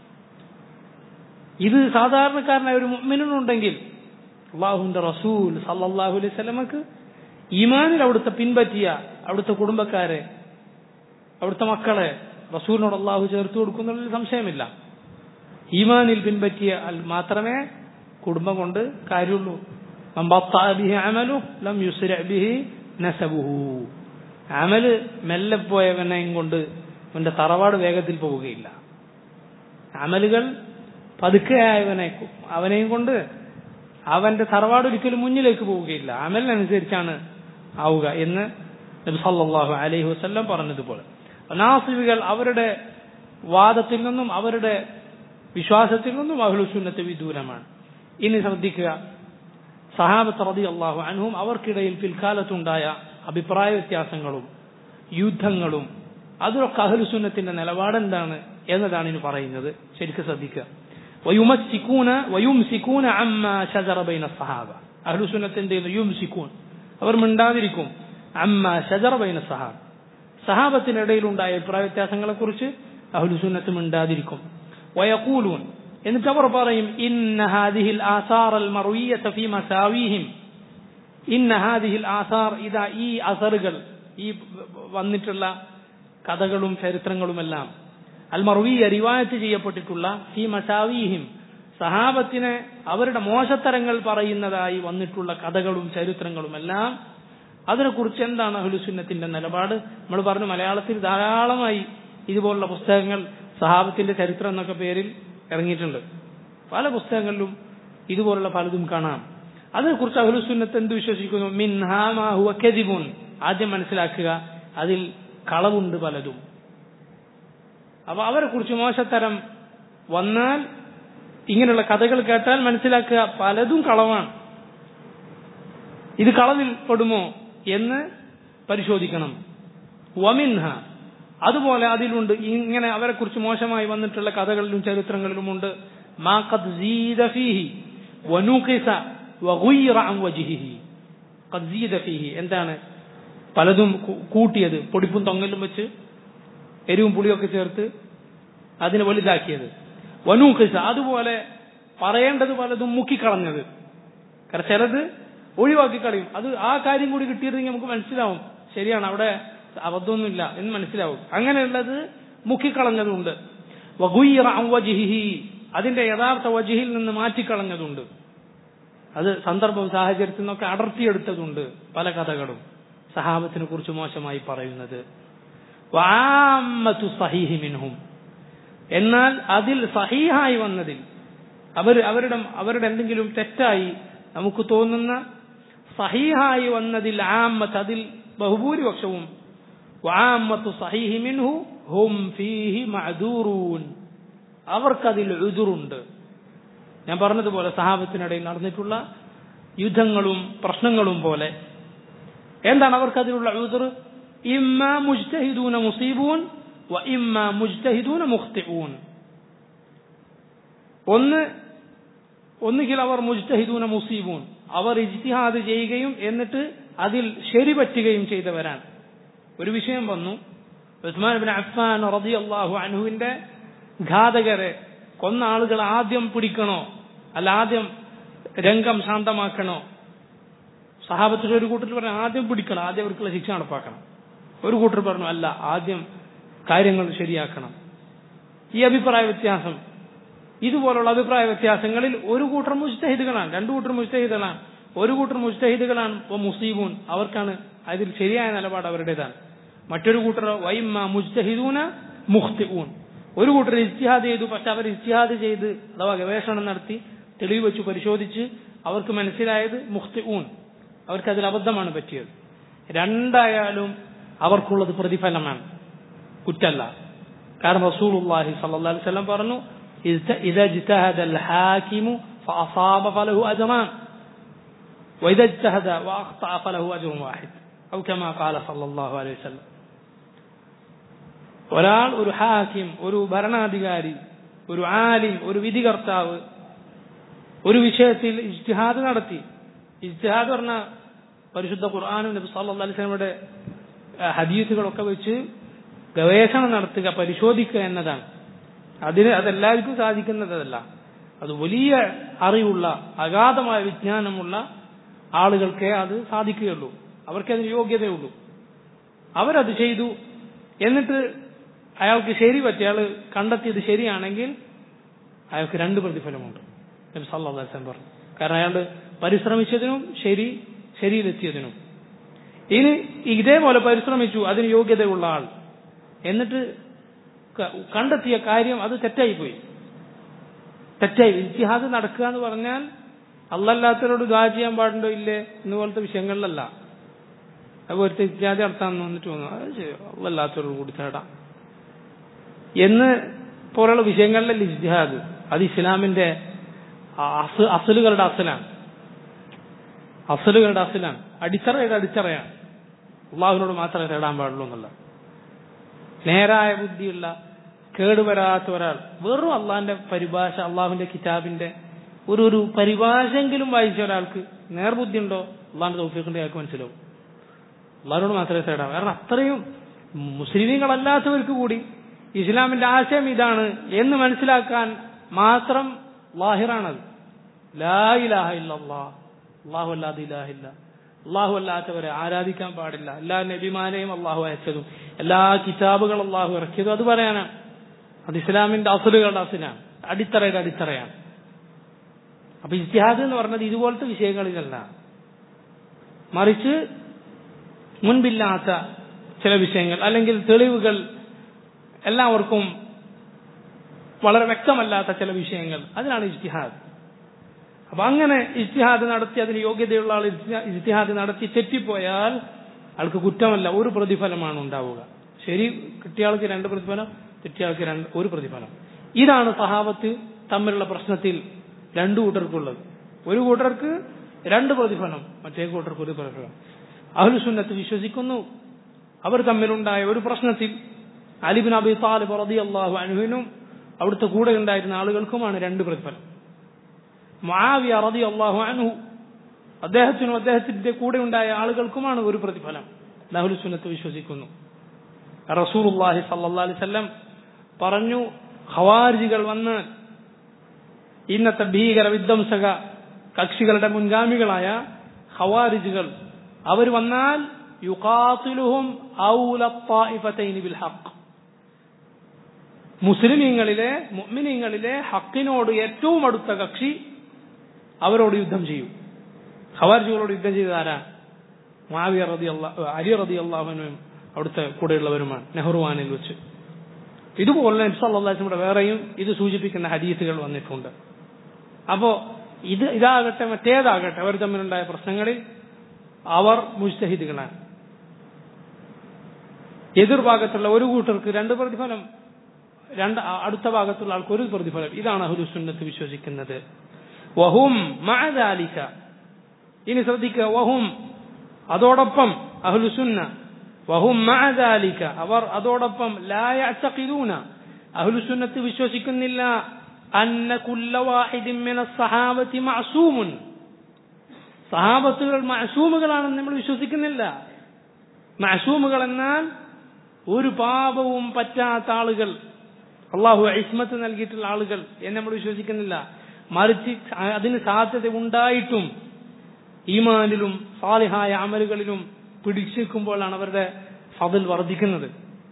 ഇത് സാധാരണക്കാരനായ ഒരു മുഅ്മിനുണ്ടെങ്കിൽ അള്ളാഹുവിന്റെ റസൂൽ സല്ലല്ലാഹു അലൈഹി വസല്ലമക്ക് ഈമാനിൽ അവിടുത്തെ പിൻപറ്റിയ അവിടുത്തെ കുടുംബക്കാരെ, അവിടുത്തെ മക്കളെ റസൂലിനോട് അള്ളാഹു ചേർത്ത് കൊടുക്കുന്നതിൽ സംശയമില്ല. ഈമാനിൽ പിൻപറ്റിയ മാത്രമേ കുടുംബം കൊണ്ട് കാര്യമുള്ളൂ. മൻ ബത്തഅ ബിഹി അമലു ലം യുസ്രി ബിഹി നസബുഹു. അമല് മെല്ലെ പോയവനെയും കൊണ്ട് അവന്റെ തറവാട് വേഗത്തിൽ പോവുകയില്ല. അമലുകൾ പതുക്കെയായവനെ അവനെയും കൊണ്ട് അവന്റെ തറവാട് ഒരിക്കലും മുന്നിലേക്ക് പോവുകയില്ല. അമലിനനുസരിച്ചാണ് ആവുക എന്ന് നബി സല്ലല്ലാഹു അലൈഹി വസല്ലം പറഞ്ഞതുപോലെ നാസിബികൾ അവരുടെ വാദത്തിൽ നിന്നും അവരുടെ വിശ്വാസത്തിൽ നിന്നും അഹ്ലുസുന്നത്ത് വിദൂരമാണ്. ഇനി ശ്രദ്ധിക്കുക, സഹാബത്ത് റളിയല്ലാഹു അൻഹും അവർക്കിടയിൽ പിൽക്കാലത്തുണ്ടായ അഭിപ്രായ വ്യത്യാസങ്ങളും യുദ്ധങ്ങളും അതിലൊക്കെ അഹ്ലുസുന്നത്തിന്റെ നിലപാടെന്താണ് എന്നതാണ് ഇനി പറയുന്നത്. ശരിക്കും ശ്രദ്ധിക്കുക. വയുമസ്സികൂന വയുംസികൂന അമ്മാ ശജറ ബൈന സഹാബ. അഹ്ലുസുന്നത്തിന്റെ യുംസികൂൻ അവർ മിണ്ടാതിരിക്കും. അമ്മാ ശജറ ബൈന സഹാബ, സഹാബത്തിനിടയിലുണ്ടായ അഭിപ്രായ വ്യത്യാസങ്ങളെ കുറിച്ച് അഹ്ലുസുന്നത്ത് മിണ്ടാതിരിക്കും. വയഖൂലൂൻ, എന്നിട്ട് അവർ പറയും ഇന്ന ഹാദിഹിൽ ആസാറൽ മർവിയ്യത ഫീ മസാവീഹിം. ഇന്ന ഹാദിഹിൽ ആസാർ, ഇതാ ഈ അസറുകൾ, ഈ വന്നിട്ടുള്ള കഥകളും ചരിത്രങ്ങളുമെല്ലാം അൽ മർവിയ റിവായത്ത് ചെയ്യപ്പെട്ടിട്ടുള്ള ഫീ മസാവീഹിം, സഹാബത്തിനെ അവരുടെ മോശത്തരങ്ങൾ പറയുന്നതായി വന്നിട്ടുള്ള കഥകളും ചരിത്രങ്ങളുമെല്ലാം അതിനെക്കുറിച്ച് എന്താണ് അഹ്ലുസുന്നത്തിന്റെ നിലപാട്? നമ്മൾ പറഞ്ഞു മലയാളത്തിൽ ധാരാളമായി ഇതുപോലുള്ള പുസ്തകങ്ങൾ സഹാബത്തിന്റെ ചരിത്രം എന്നൊക്കെ പേരിൽ ഇറങ്ങിയിട്ടുണ്ട്. പല പുസ്തകങ്ങളിലും ഇതുപോലുള്ള പലതും കാണാം. അതിനെക്കുറിച്ച് അഹ്ലുസുന്നത്ത് എന്ത് വിശ്വസിക്കുന്നു? മിൻഹാ മാ ഹുവ കദിബുൻ. ആദ്യം മനസ്സിലാക്കുക, അതിൽ കളവുണ്ട് പലതും. അപ്പൊ അവരെ കുറിച്ച് മോശത്തരം വന്നാൽ ഇങ്ങനെയുള്ള കഥകൾ കേട്ടാൽ മനസ്സിലാക്കുക പലതും കളവാണ്. ഇത് കളവിൽ പെടുമോ എന്ന് പരിശോധിക്കണം. വമിൻഹ, അതുപോലെ അതിലുണ്ട് ഇങ്ങനെ അവരെ കുറിച്ച് മോശമായി വന്നിട്ടുള്ള കഥകളിലും ചരിത്രങ്ങളിലുമുണ്ട് മാ ഖദ് സീദ ഫീഹി വനുഖിസ വഗുയ്റ അൻ വജ്ഹിഹി. ഖദ് സീദ ഫീഹി എന്താണ്? പലതും കൂട്ടിയത്, പൊടിപ്പും തൊങ്ങലും വെച്ച് എരിവും പുളിയൊക്കെ ചേർത്ത് അതിനെ വലുതാക്കിയത്. വനൂഖിസ, അതുപോലെ പറയേണ്ടത് പലതും മുക്കിക്കളഞ്ഞത്. കാരണം ചിലത് ഒഴിവാക്കി കളയും. അത് ആ കാര്യം കൂടി കിട്ടിയിരുന്നെങ്കിൽ നമുക്ക് മനസ്സിലാവും, ശരിയാണ്, അവിടെ അബദ്ധമൊന്നുമില്ല എന്ന് മനസ്സിലാവും. അങ്ങനെയുള്ളത് മുക്കിക്കളഞ്ഞതുണ്ട്. വഗുയ്റ അൻ വജ്ഹിഹി, അതിന്റെ യഥാർത്ഥ വജ്ഹിൽ നിന്ന് മാറ്റിക്കളഞ്ഞതുണ്ട്. അത് സന്ദർഭവും സാഹചര്യത്തിൽ നിന്നൊക്കെ അടർത്തിയെടുത്തതുണ്ട്. പല കഥകളും സഹാബത്തിനെ കുറിച്ച് മോശമായി പറയുന്നത്. വആമ്മതു സഹീഹി മിൻഹും, എന്നാൽ അതിൽ സഹീഹായി വന്നതിൽ അവർ അവരുടെ അവരുടെ എന്തെങ്കിലും തെറ്റായി നമുക്ക് തോന്നുന്ന സഹീഹായി വന്നതിൽ ആമ്മത്ത്, അതിൽ ബഹുഭൂരിപക്ഷവും വആമ്മതു സഹീഹി മിൻഹു ഹും ഫീഹി മഅദൂറൂൻ, അവർക്കതിൽ ഉദുറുണ്ട്. ഞാൻ പറഞ്ഞതുപോലെ സഹാബത്തിനിടയിൽ നടന്നിട്ടുള്ള യുദ്ധങ്ങളും പ്രശ്നങ്ങളും പോലെ എന്താണ് അവർക്കതിലുള്ള ഉദുർ? ഇമ്മാ മുജ്തഹിദൂന മുസീബൂൻ വ ഇമ്മാ മുജ്തഹിദൂന മുഖ്തിഊൻ. ഒന്ന് ഒന്നുകിൽ അവർ മുജ്തഹിദൂന മുസീബൂൻ, അവർ ഇജ്തിഹാദ് ചെയ്യുകയും എന്നിട്ട് അതിൽ ശരി പറ്റുകയും ചെയ്തവരാണ്. ഒരു വിഷയം വന്നു, ഉസ്മാൻ ഇബ്നു അഫ്ഫാൻ റളിയല്ലാഹു അൻഹുവിന്റെ ഘാതകരെ കൊന്ന ആളുകൾ ആദ്യം പിടിക്കണോ അല്ല ആദ്യം രംഗം ശാന്തമാക്കണോ? സഹാബത്തിൽ ഒരു കൂട്ടർ പറഞ്ഞു ആദ്യം പിടിക്കണം, ആദ്യം അവർക്കുള്ള ശിക്ഷ നടപ്പാക്കണം. ഒരു കൂട്ടർ പറഞ്ഞു അല്ല, ആദ്യം കാര്യങ്ങൾ ശരിയാക്കണം. ഈ അഭിപ്രായ വ്യത്യാസം, ഇതുപോലുള്ള അഭിപ്രായ വ്യത്യാസങ്ങളിൽ ഒരു കൂട്ടർ മുജ്തഹിദുകളാണ്, രണ്ടു കൂട്ടർ മുജ്തഹിദുകളാണ്. ഒരു കൂട്ടർ മുജ്തഹിദുകളാണ് മുസീബൂൻ, അവർക്കാണ് അതിൽ ശരിയായ നിലപാട് അവരുടേതാണ്. മറ്റൊരു കൂട്ടർ വൈമ്മ മുജ്തഹിദൂന മുഖ്തിഊൻ, ഒരു കൂട്ടർ ഇജ്തിഹാദ് ചെയ്തു, പക്ഷെ അവർ ഇജ്തിഹാദ് ചെയ്ത് അഥവാ ഗവേഷണം നടത്തി തെളിവ് വെച്ച് പരിശോധിച്ച് അവർക്ക് മനസ്സിലായത് മുഖ്തിഊൻ, അവർക്ക് അതിൽ അബദ്ധമാണ് പറ്റിയത്. രണ്ടായാലും അവർക്കുള്ളത് പ്രതിഫലമാണ്, കുറ്റല്ല. കാരണം റസൂലുള്ളാഹി സ്വല്ലല്ലാഹു അലൈഹി വസല്ലം പറഞ്ഞു ഇദാ ഇജ്തഹദൽ ഹാകിമു ഫഅസാബ ഫലഹു അജ്റാൻ വഇദാ ഇജ്തഹദ വഅഖ്തഅ ഫലഹു അജ്റുൻ വാഹിദ് ഔ കമാ ഖാല സ്വല്ലല്ലാഹു അലൈഹി വസല്ലം. ഒരാൾ, ഒരു ഹാകിം, ഒരു ഭരണാധികാരി, ഒരു ആലിം, ഒരു വിധികർത്താവ് ഒരു വിഷയത്തിൽ ഇജ്തിഹാദ് നടത്തി. ഇജ്തിഹാദ് പറഞ്ഞ പരിശുദ്ധ ഖുർആനും നബി സല്ലല്ലാഹു അലൈഹി വസല്ലമയുടെ ഹദീസുകളൊക്കെ വെച്ച് ഗവേഷണം നടത്തുക, പരിശോധിക്കുക എന്നതാണ്. അതിന് അതെല്ലാവർക്കും സാധിക്കുന്നതല്ല. അത് വലിയ അറിവുള്ള അഗാധമായ വിജ്ഞാനമുള്ള ആളുകൾക്കേ അത് സാധിക്കുകയുള്ളൂ, അവർക്കതിന് യോഗ്യതയുള്ളൂ. അവരത് ചെയ്തു, എന്നിട്ട് അയാൾക്ക് ശരി പറ്റി, അയാൾ കണ്ടെത്തിയത് ശരിയാണെങ്കിൽ അയാൾക്ക് രണ്ട് പ്രതിഫലമുണ്ട്. നബി സല്ലല്ലാഹു അലൈഹി വസല്ലം പറഞ്ഞു. കാരണം അയാൾ പരിശ്രമിച്ചതിനും ശരി ശരിയിലെത്തിയതിനും. ഇനി ഇതേപോലെ പരിശ്രമിച്ചു അതിന് യോഗ്യതയുള്ള ആൾ, എന്നിട്ട് കണ്ടെത്തിയ കാര്യം അത് തെറ്റായിപ്പോയി. തെറ്റായി ഇജ്തിഹാദ് നടക്കുക എന്ന് പറഞ്ഞാൽ അള്ളല്ലാത്തവരോട് ദുആ ചെയ്യാൻ പാടുണ്ടോ ഇല്ലേ എന്ന് പോലത്തെ വിഷയങ്ങളിലല്ല. അതുപോലത്തെ ഇജ്തിഹാദ് നടത്താൻ വന്നിട്ട് വന്നു അത് അള്ളല്ലാത്തവരോട് കൂടി തേടാം എന്ന് പോലുള്ള വിഷയങ്ങളിലല്ല ഇജ്തിഹാദ്. അത് ഇസ്ലാമിന്റെ അസലുകളുടെ അസലാണ്, അസലുകളുടെ അസലാണ്, അടിത്തറയുടെ അടിത്തറയാണ്. അള്ളാഹുവിനോട് മാത്രമേ തേടാൻ പാടുള്ളൂ എന്നുള്ള നേരായ ബുദ്ധിയുള്ള കേടുവരാത്ത ഒരാൾ വെറും അള്ളാഹിന്റെ പരിഭാഷ, അള്ളാഹുവിന്റെ കിതാബിന്റെ ഒരു ഒരു പരിഭാഷെങ്കിലും വായിച്ച ഒരാൾക്ക് നേർബുദ്ധി ഉണ്ടോ അള്ളാഹിന്റെ തൗഫീഖിന്റെ ആൾക്ക് മനസ്സിലാവും. അള്ളാഹിനോട് മാത്രമേ തേടാം. കാരണം അത്രയും മുസ്ലിമീങ്ങളല്ലാത്തവർക്ക് കൂടി ഇസ്ലാമിന്റെ ആശയം ഇതാണ് എന്ന് മനസ്സിലാക്കാൻ മാത്രം ലാഹിറാണത്. ലാ ഇലാഹ ഇല്ലല്ലാഹ്, അല്ലാഹു അല്ലാതെ ഇലാഹില്ല, അള്ളാഹു അല്ലാത്തവരെ ആരാധിക്കാൻ പാടില്ല, എല്ലാ നബിമാരെയും അള്ളാഹു അയച്ചതും എല്ലാ കിതാബുകൾ അള്ളാഹു ഇറക്കിയതും അത് പറയാനാണ്. അത് ഇസ്ലാമിന്റെ അസലുകളുടെ അസലാണ്, അടിത്തറയുടെ അടിത്തറയാണ്. അപ്പൊ ഇജ്തിഹാദ് എന്ന് പറഞ്ഞത് ഇതുപോലത്തെ വിഷയങ്ങളിലല്ല, മറിച്ച് മുൻപില്ലാത്ത ചില വിഷയങ്ങൾ അല്ലെങ്കിൽ തെളിവുകൾ എല്ലാവർക്കും വളരെ വ്യക്തമല്ലാത്ത ചില വിഷയങ്ങൾ, അതിനാണ് ഇജ്തിഹാദ്. അപ്പൊ അങ്ങനെ ഇജ്തിഹാദ് നടത്തി അതിന് യോഗ്യതയുള്ള ആൾ ഇജ്തിഹാദ് നടത്തി തെറ്റിപ്പോയാൽ ആൾക്ക് കുറ്റമല്ല, ഒരു പ്രതിഫലമാണ് ഉണ്ടാവുക. ശരി കിട്ടിയ ആൾക്ക് രണ്ട് പ്രതിഫലം, തെറ്റിയ ആൾക്ക് രണ്ട് ഒരു പ്രതിഫലം. ഇതാണ് സഹാബത്ത് തമ്മിലുള്ള പ്രശ്നത്തിൽ രണ്ടു കൂട്ടർക്കുള്ളത്. ഒരു കൂട്ടർക്ക് രണ്ട് പ്രതിഫലം, മറ്റേ കൂട്ടർക്ക് ഒരു പ്രതിഫലം. അഹ്ലു സുന്നത്ത് വിശ്വസിക്കുന്നു അവർ തമ്മിലുണ്ടായ ഒരു പ്രശ്നത്തിൽ അലി ഇബ്നു അബീ ത്വാലിബ് റളിയല്ലാഹു അൻഹുവിനും അവിടുത്തെ കൂടെ ഉണ്ടായിരുന്ന ആളുകൾക്കുമാണ് രണ്ട് പ്രതിഫലം. മുആവിയ റളിയല്ലാഹു അൻഹു അദ്ദേഹത്തിനും അദ്ദേഹത്തിന്റെ കൂടെ ഉണ്ടായ ആളുകൾക്കുമാണ് ഒരു പ്രതിഫലം. അഹ്ലു സുന്നത്ത് വിശ്വസിക്കുന്നു. റസൂലുള്ളാഹി സ്വല്ലല്ലാഹു അലൈഹി വസല്ലം പറഞ്ഞു, ഖവാരിജികൾ വന്ന് ഇന്നത്തെ ഭീകര വിധ്വംസക കക്ഷികളുടെ മുൻഗാമികളായ ഖവാരിജികൾ അവർ വന്നാൽ യുഖാതിലുഹും ഔല ത്വായിഫതൈനി ബിൽ ഹഖ്, മുസ്ലിമീങ്ങളിലെ മുഅ്മിനീങ്ങളിലെ ഹക്കിനോട് ഏറ്റവും അടുത്ത കക്ഷി അവരോട് യുദ്ധം ചെയ്യും. ഖവാരിജികളോട് യുദ്ധം ചെയ്തത് ആരാ? മുആവിയ റളിയല്ലാഹു അലി റളിയല്ലാഹു അൻഹുവും അവിടുത്തെ കൂടെയുള്ളവരുമാണ് നെഹ്റുവാനിൽ വെച്ച്. ഇതുപോലെ നബി സല്ലല്ലാഹു അലൈഹി വസല്ലം വേറെയും ഇത് സൂചിപ്പിക്കുന്ന ഹദീസുകൾ വന്നിട്ടുണ്ട്. അപ്പോ ഇത് ഇതാകട്ടെ മറ്റേതാകട്ടെ അവർ തമ്മിലുണ്ടായ പ്രശ്നങ്ങളിൽ അവർ മുജ്തഹിദുകളാണ്. എതിർഭാഗത്തുള്ള ഒരു കൂട്ടർക്ക് രണ്ട് പ്രതിഫലം, രണ്ട് അടുത്ത ഭാഗത്തുള്ള ആൾക്ക് ഒരു പ്രതിഫലം. ഇതാണ് അഹ്ലു സുന്നത്ത് വിശ്വസിക്കുന്നത്. വഹും മഅ ദാലിക, ഇനി ശ്രദ്ധിക്കുക, വഹും അതോടൊപ്പം അഹ്ലു സുന്ന വഹും മഅ ദാലിക അവർ അതോടൊപ്പം ലാ യഅ്തഖിദൂന അഹ്ലു സുന്നത്ത് വിശ്വസിക്കുന്നില്ല അന്ന കുല്ല വാഹിദിൻ മിനസ് സഹാബത്തി മഅസൂമുൻ, സഹാബത്തുകൾ മഅസൂമുകളാണെന്ന് നമ്മൾ വിശ്വസിക്കുന്നില്ല. മഅസൂമുകൾ എന്നാൽ ഒരു പാപവും പറ്റാത്ത ആളുകൾ, അള്ളാഹു ഇസ്മത്ത് നൽകിയിട്ടുള്ള ആളുകൾ എന്ന് നമ്മൾ വിശ്വസിക്കുന്നില്ല. മറിച്ച് അതിന് സാധ്യത ഉണ്ടായിട്ടും ഈമാനിലും സാലിഹായ അമലുകളിലും പിടിച്ചിരിക്കുമ്പോഴാണ് അവരുടെ ഫضൽ വർദ്ധിക്കുന്നത്.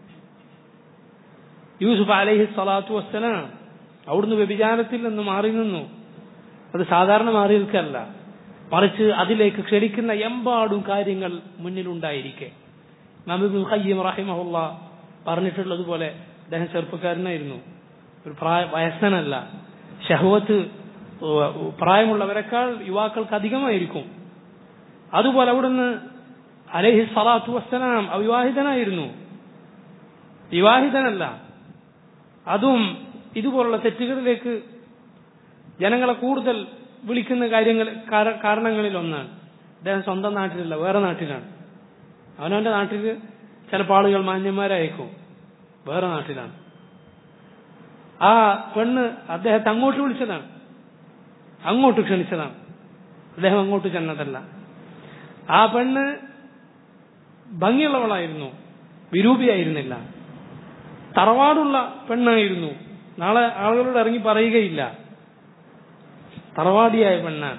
യൂസുഫ് അലൈഹി സ്വലാത്തു വസ്സലാം അവിടുന്ന് വ്യഭിചാരത്തിൽ നിന്ന് മാറി നിന്നു. അത് സാധാരണ മാറി നിൽക്കല്ല, മറിച്ച് അതിലേക്ക് ക്ഷണിക്കുന്ന എമ്പാടും കാര്യങ്ങൾ മുന്നിലുണ്ടായിരിക്കെ. ഇമാം ഇബ്നുൽ ഖയ്യിം റഹിമഹുല്ലാ പറഞ്ഞിട്ടുള്ളതുപോലെ അദ്ദേഹം ചെറുപ്പക്കാരനായിരുന്നു, ഒരു പ്രായ വയസ്സനല്ല. ശഹ്വത്ത് പ്രായമുള്ളവരെക്കാൾ യുവാക്കൾക്ക് അധികമായിരിക്കും. അതുപോലെ അവിടുന്ന് അലൈഹി സ്വലാത്തു വസ്സലാം അവിവാഹിതനായിരുന്നു, വിവാഹിതനല്ല. അതും ഇതുപോലുള്ള തെറ്റുകളിലേക്ക് ജനങ്ങളെ കൂടുതൽ വിളിക്കുന്ന കാര്യങ്ങൾ കാരണങ്ങളിൽ ഒന്നാണ്. അദ്ദേഹം സ്വന്തം നാട്ടിലല്ല, വേറെ നാട്ടിലാണ്. അവനവന്റെ നാട്ടിൽ ചിലപ്പോൾ ആളുകൾ മാന്യന്മാരായേക്കും, വേറെ നാട്ടിലാണ്. ആ പെണ്ണ് അദ്ദേഹത്തെ അങ്ങോട്ട് വിളിച്ചതാണ്, അങ്ങോട്ട് ക്ഷണിച്ചതാണ്, അദ്ദേഹം അങ്ങോട്ട് ചെന്നതല്ല. ആ പെണ്ണ് ഭംഗിയുള്ളവളായിരുന്നു, വിരൂപിയായിരുന്നില്ല, തറവാടുള്ള പെണ്ണായിരുന്നു. നാളെ ആളുകളോട് ഇറങ്ങി പറയുകയില്ല, തറവാടിയായ പെണ്ണാണ്.